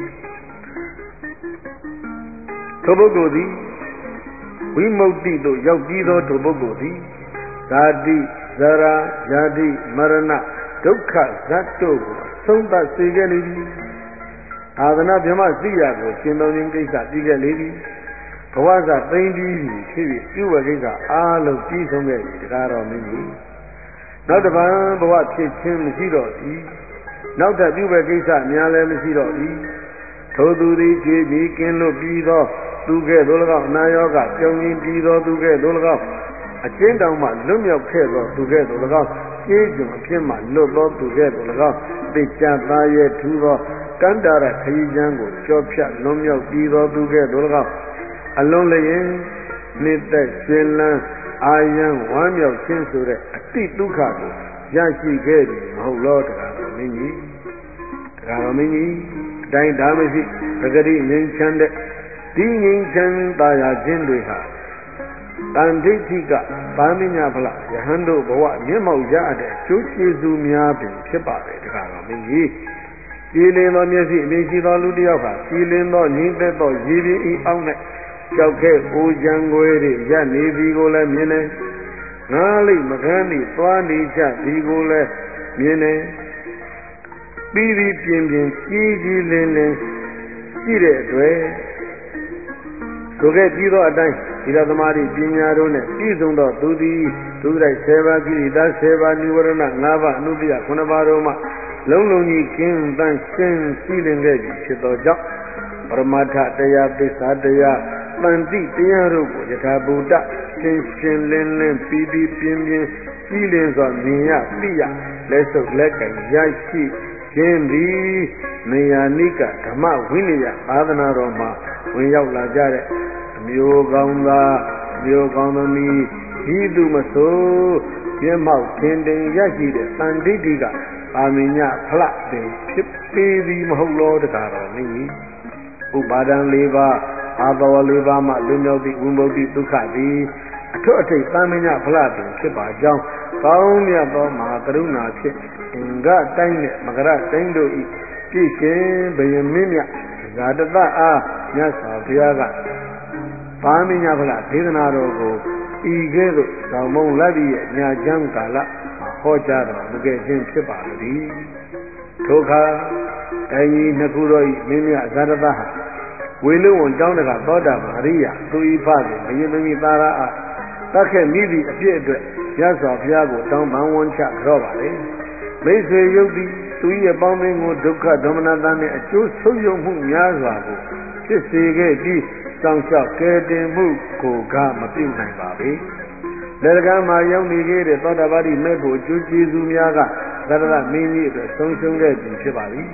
ထိုပုဂ္ဂိုလ်သည်ဝိမု ക്തി သို့ရောက်ပြီးသောထိုပုဂ္ဂိုလ်သည်ဇာတိဇရာဇာတိမရဏဒုက္ခဇတ်တို့ကိုဆုံးသတ်စေခဲ့လေပြီအာသနာဗြဟ္မစိရကိုရှင်တော်ခြင်းကိစ္စပြီးခဲ့လေပြီဘဝကသိမ့်ပြီးပြီဖြစ်ပြီးပြုဝဲကိစ္စအားလုံးပြီးဆုံးခဲ့ပြီတရားတော်မင်းကြီးနောက်တစ်ပံဘဝဖြစ်ခြင်းမရှိတော့ဘူးနောက်ထပ်ပြုဝဲကိစ္စများလည်းမရှိတော့ဘူးထိုသူသည်ကြည်ပြီးကင်းလွတ်ပြီးသောသူကဲ့သို့၎င်းအနာရောဂါပြောင်းရင်းပြီးသောသူကဲ့သို့၎င်းအကျဉ်းတောင်မှလွတ်မြောက်ခဲ့သောသူကဲ့သို့၎င်းကျေးကျွန်အဖြစ်မှလွတ်သောသူကဲ့သို့၎င်းသိချသားရဲ့ထူသောကန္တာရခရီးချမ်းကိုကြောဖြတ်လွန်မြောက်ပြီးသောသူကဲ့သို့၎င်းအလုံးလျင်နှစ်သက်ရှင်လန်းအာယံဝမ်းမြောက်ခြင်းဆိုတဲ့အတိဒုက္ခကိုရရှိခဲ့ပြီမဟုတ်လို့တရားတော်မင်းကြီးတရားတော်မင်းကြီးအတိုင်းဒါမရှိပဂတိငြိမ်းချမ်းတဲ့ဒီငြိမ်းချမ်းသာယာခြင်းတွေဟာတန်ဒိဋ္ဌိကဗာမညာဖလားယဟန်တို့ဘဝမျက်မှောက်ရအပ်တဲ့ကျိုးကျေးဇူးများပင်ဖြစ်ပါတယ်တရားတော်မင်းကြီးကြည်လင်သောမျက်စိအမြင်ရှိသောလူတစ်ယောက်ဟာကြည်လင်သောညီသက်သောရည်ပြင်းဤအောင်နဲ့ကြောက်ခဲ့အိုးချံခွေတွေရပ်နေသည်ကိုလည်းမြင်တယ်ငားလိမ့်မကန်းသည်သွားနေကြသည်ကိုလည်းမြင်တယ်ပြီးပြီးပြင်းပြင်းကြီးကြီးလင်းလင်းရှိတဲ့အတွက်ဆိုခဲ့ပြီးသောအတိုင်းဒီလိုသမာဓိပညာတို့နဲ့ပြည့်စုံသောသူသည်သူတိုက်7ပါးကိရိတာ7ပါးនិဝရဏ5ပါးအနုတ္တယ9ပါးတို့မှလုံးလုံးကြီးကင်းတန်းရှင်းရှိလင်ခဲ့ပြီဖြစ်သောကြောင့်ပရမတ္ထတရားသစ္စာတရားတန်တိတရားတို့ကိုယထာဘုဒ္ဓရှင်းရှင်းလင်းလင်းပြီးပြီးပြင်းပြင်းကြီးလင်းစွာမြင်ရသိရလက်ဆုပ်လက်ကင်ရရှိခြင်းသည်နေယာနိကဓမ္မဝိနည်းသာသနာတော်မှာဝင်ရောက်လာကြတဲ့အမျိုးကောင်းသားမျိုးကောင်းသမီးဤသူမဆိုမျက်မှောက်ထင်တင်ရရှိတဲ့တန်တိတိကအာမိညဖလပင်ဖြစ်ပေသည်မဟုတ်လောတကားတော်မင်းဥပါဒံ၄ပါးအာဘဝ၄ပါးမှလွန်မြောက်သည့်ဝိမု ക്തി ဒုက္ခသည်အထွတ်အထိပ်တန်မညဖလပင်ဖြစ်ပါကြောင်းကောင်းမြတ်သောမဟာကရုဏာဖြင့်အင်္ဂတိုင်းနဲ့မကရတိုင်းတို့ဤပြည့်ရှင်ဘယမင်းမြတ်ဇာတတအားမြတ်စွာဘုရားကပါမညဖလဒေသနာတော်ကိုဤကဲ့သို့တော်မုံလက်ပြီးညာချမ်းကာလဟောကြားတော်မူခဲ့ခြင်းဖြစ်ပါသည်ထိုအခါအညီနှစ်ခုသောဤမင်းမြတ်ဇာတတဟာဝေလူဝန်တောင်းတကသောတာပန်အရိယသူဤဖသည်ဘယင်းသမီးသာရအားတတ်ခဲ့မိသည့်အဖြစ်အတွက်ရသော်ဘုရားကိုတောင်းပန်ဝန်ချကြောပါလေမိတ်ဆွေယုတ်သည်သူ၏အပေါင်းအသင်းကိုဒုက္ခဒေါမနတနှင့်အကျိုးဆုံးယုံမှုများစွာကိုဖြစ်စေခဲ့ပြီးစောင့်ရှောက်ကယ်တင်မှုကိုကမပြုနိုင်ပါပေလက်တကမ်းမှာရောက်နေခဲ့တဲ့သောတာပတိမဲ့ဖို့အကျိုးကျေးဇူးများကသရဏမင်းကြီးအတွက်ဆုံးရှုံးခဲ့ပြီဖြစ်ပါပြီ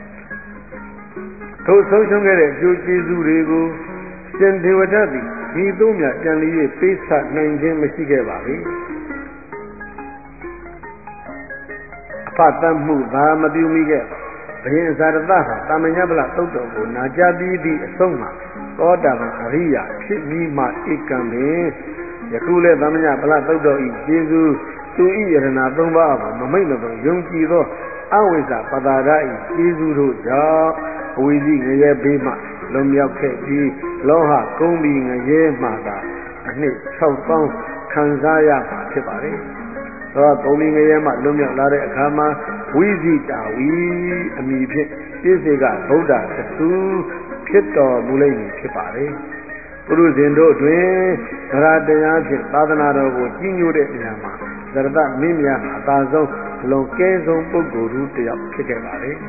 ထိုဆုံးရှုံးခဲ့တဲ့အကျိုးကျေးဇူးတွေကိုရှင်ဒေဝဒတ်သည်ဒီသုံးမြတ်ပြန်လည်ပေးဆနိုင်ခြင်းမရှိခဲ့ပါဘူးအဖတ်တမ်းမှုသာမပြုမိခဲ့ဘယင်ဇာတသဟာတာမညပလသုတ်တော်ကိုနာကြပြီးသည့်အဆုံးမှာသောတာပန်အရိယာဖြစ်ပြီးမှဧကံပင်ယခုလည်းတာမညပလသုတ်တော်ဤကျေးဇူးသူဤယရဏ၃ပါးအပေါ်မမိတ်မတော်ယုံကြည်သောအဝိဇ္ဇပတာရဤကျေးဇူးတို့ကြောင့်အဝိဇ္ဇငရဲဘေးမှလွန်မြောက်ခဲ့ပြီးလောဟကုန်းပြီးငရဲမှသာအနှစ်6000ခံစားရမှာဖြစ်ပါလေ။သောကုန်းပြီးငရဲမှလွန်မြောက်လာတဲ့အခါမှာဝိဇိတာဝီအမိဖြင့်ပြည့်စေကဗုဒ္ဓသသူဖြစ်တော်မူလိမ့်မည်ဖြစ်ပါလေ။ပုရုဇဉ်တို့တွင်သရတရားဖြင့်သာသနာတော်ကိုကြီးညိုတဲ့နေရာမှာသရတမင်းများအသာဆုံးလွန်ကဲဆုံးပုဂ္ဂိုလ်တို့တယောက်ဖြစ်ခဲ့ပါလေ။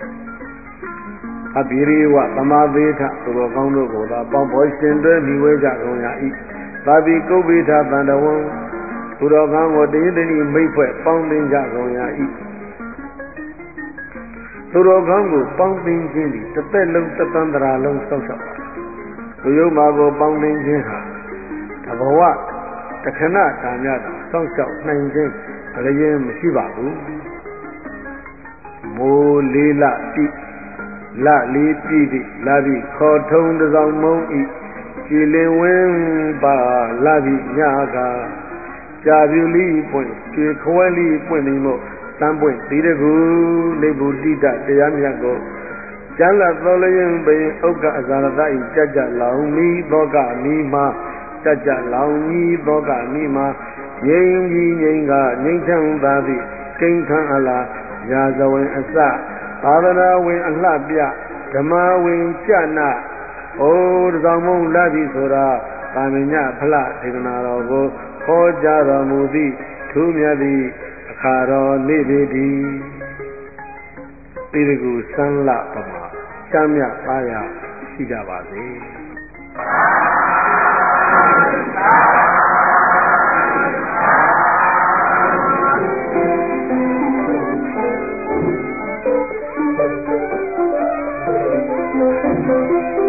အဘိရိဝသမာသေထသူတော်ကောင်းတို့ကိုသာပေါင်းဖော်ရှင်တွဲမိဝဲကြကုန်ရ၏သာဘိကုဗ္ဗေထသန္တဝံသူတော်ကောင်းကိုတည်တည်မိတ်ဖွဲ့ပေါင်းသင်ကြကုန်ရ၏သူတော်ကောင်းကိုပေါင်းသင်ခြင်းသည်တစ်သက်လုံးတသန္တရာလုံးဆောက်ရှောက်ပါသူယုံမာကိုပေါင်းသင်ခြင်းဟာတဘဝတခဏတာမြတ်ဆောက်ရှောက်နိုင်ခြင်းအလျင်မရှိပါဘူးမိုးလေးလတိလလေးပြည့်သည့်လာပြီးခေါ်ထုံတစောင်းမုံဤကြည်လင်ဝင်းပါလာပြီးညကကြာပြူလိပွင့်ကျွေခွဲလိပွင့်ပြီးမို့တန်ပွင့်ဒီတကူနေဘူးတိတတရားမြတ်ကိုကျမ်းလာသောလျင်ပင်ဥက္ကအဇာရတဤကြကြလောင်မိသောကမိမာကြကြလောင်မိသောကမိမာငြိမ်ကြီးငြိမ်ကငြိမ်ချမ်းသာသည့်ကိန်းခန်းအလားရာဇဝင်အစသာသနာဝင်အလှပြဓမ္မဝင်ကြနာဩတဆောင်မုံလာပြီဆိုတာကာမညဖလဒေသနာတော်ကိုခေါ်ကြတော်မူသည့်ထူးမြတ်သည့်အခါတော်နေပေသည်တိရကုစမ်းလပမာချမ်းမြပါရရှိကြပါစေ Thank you.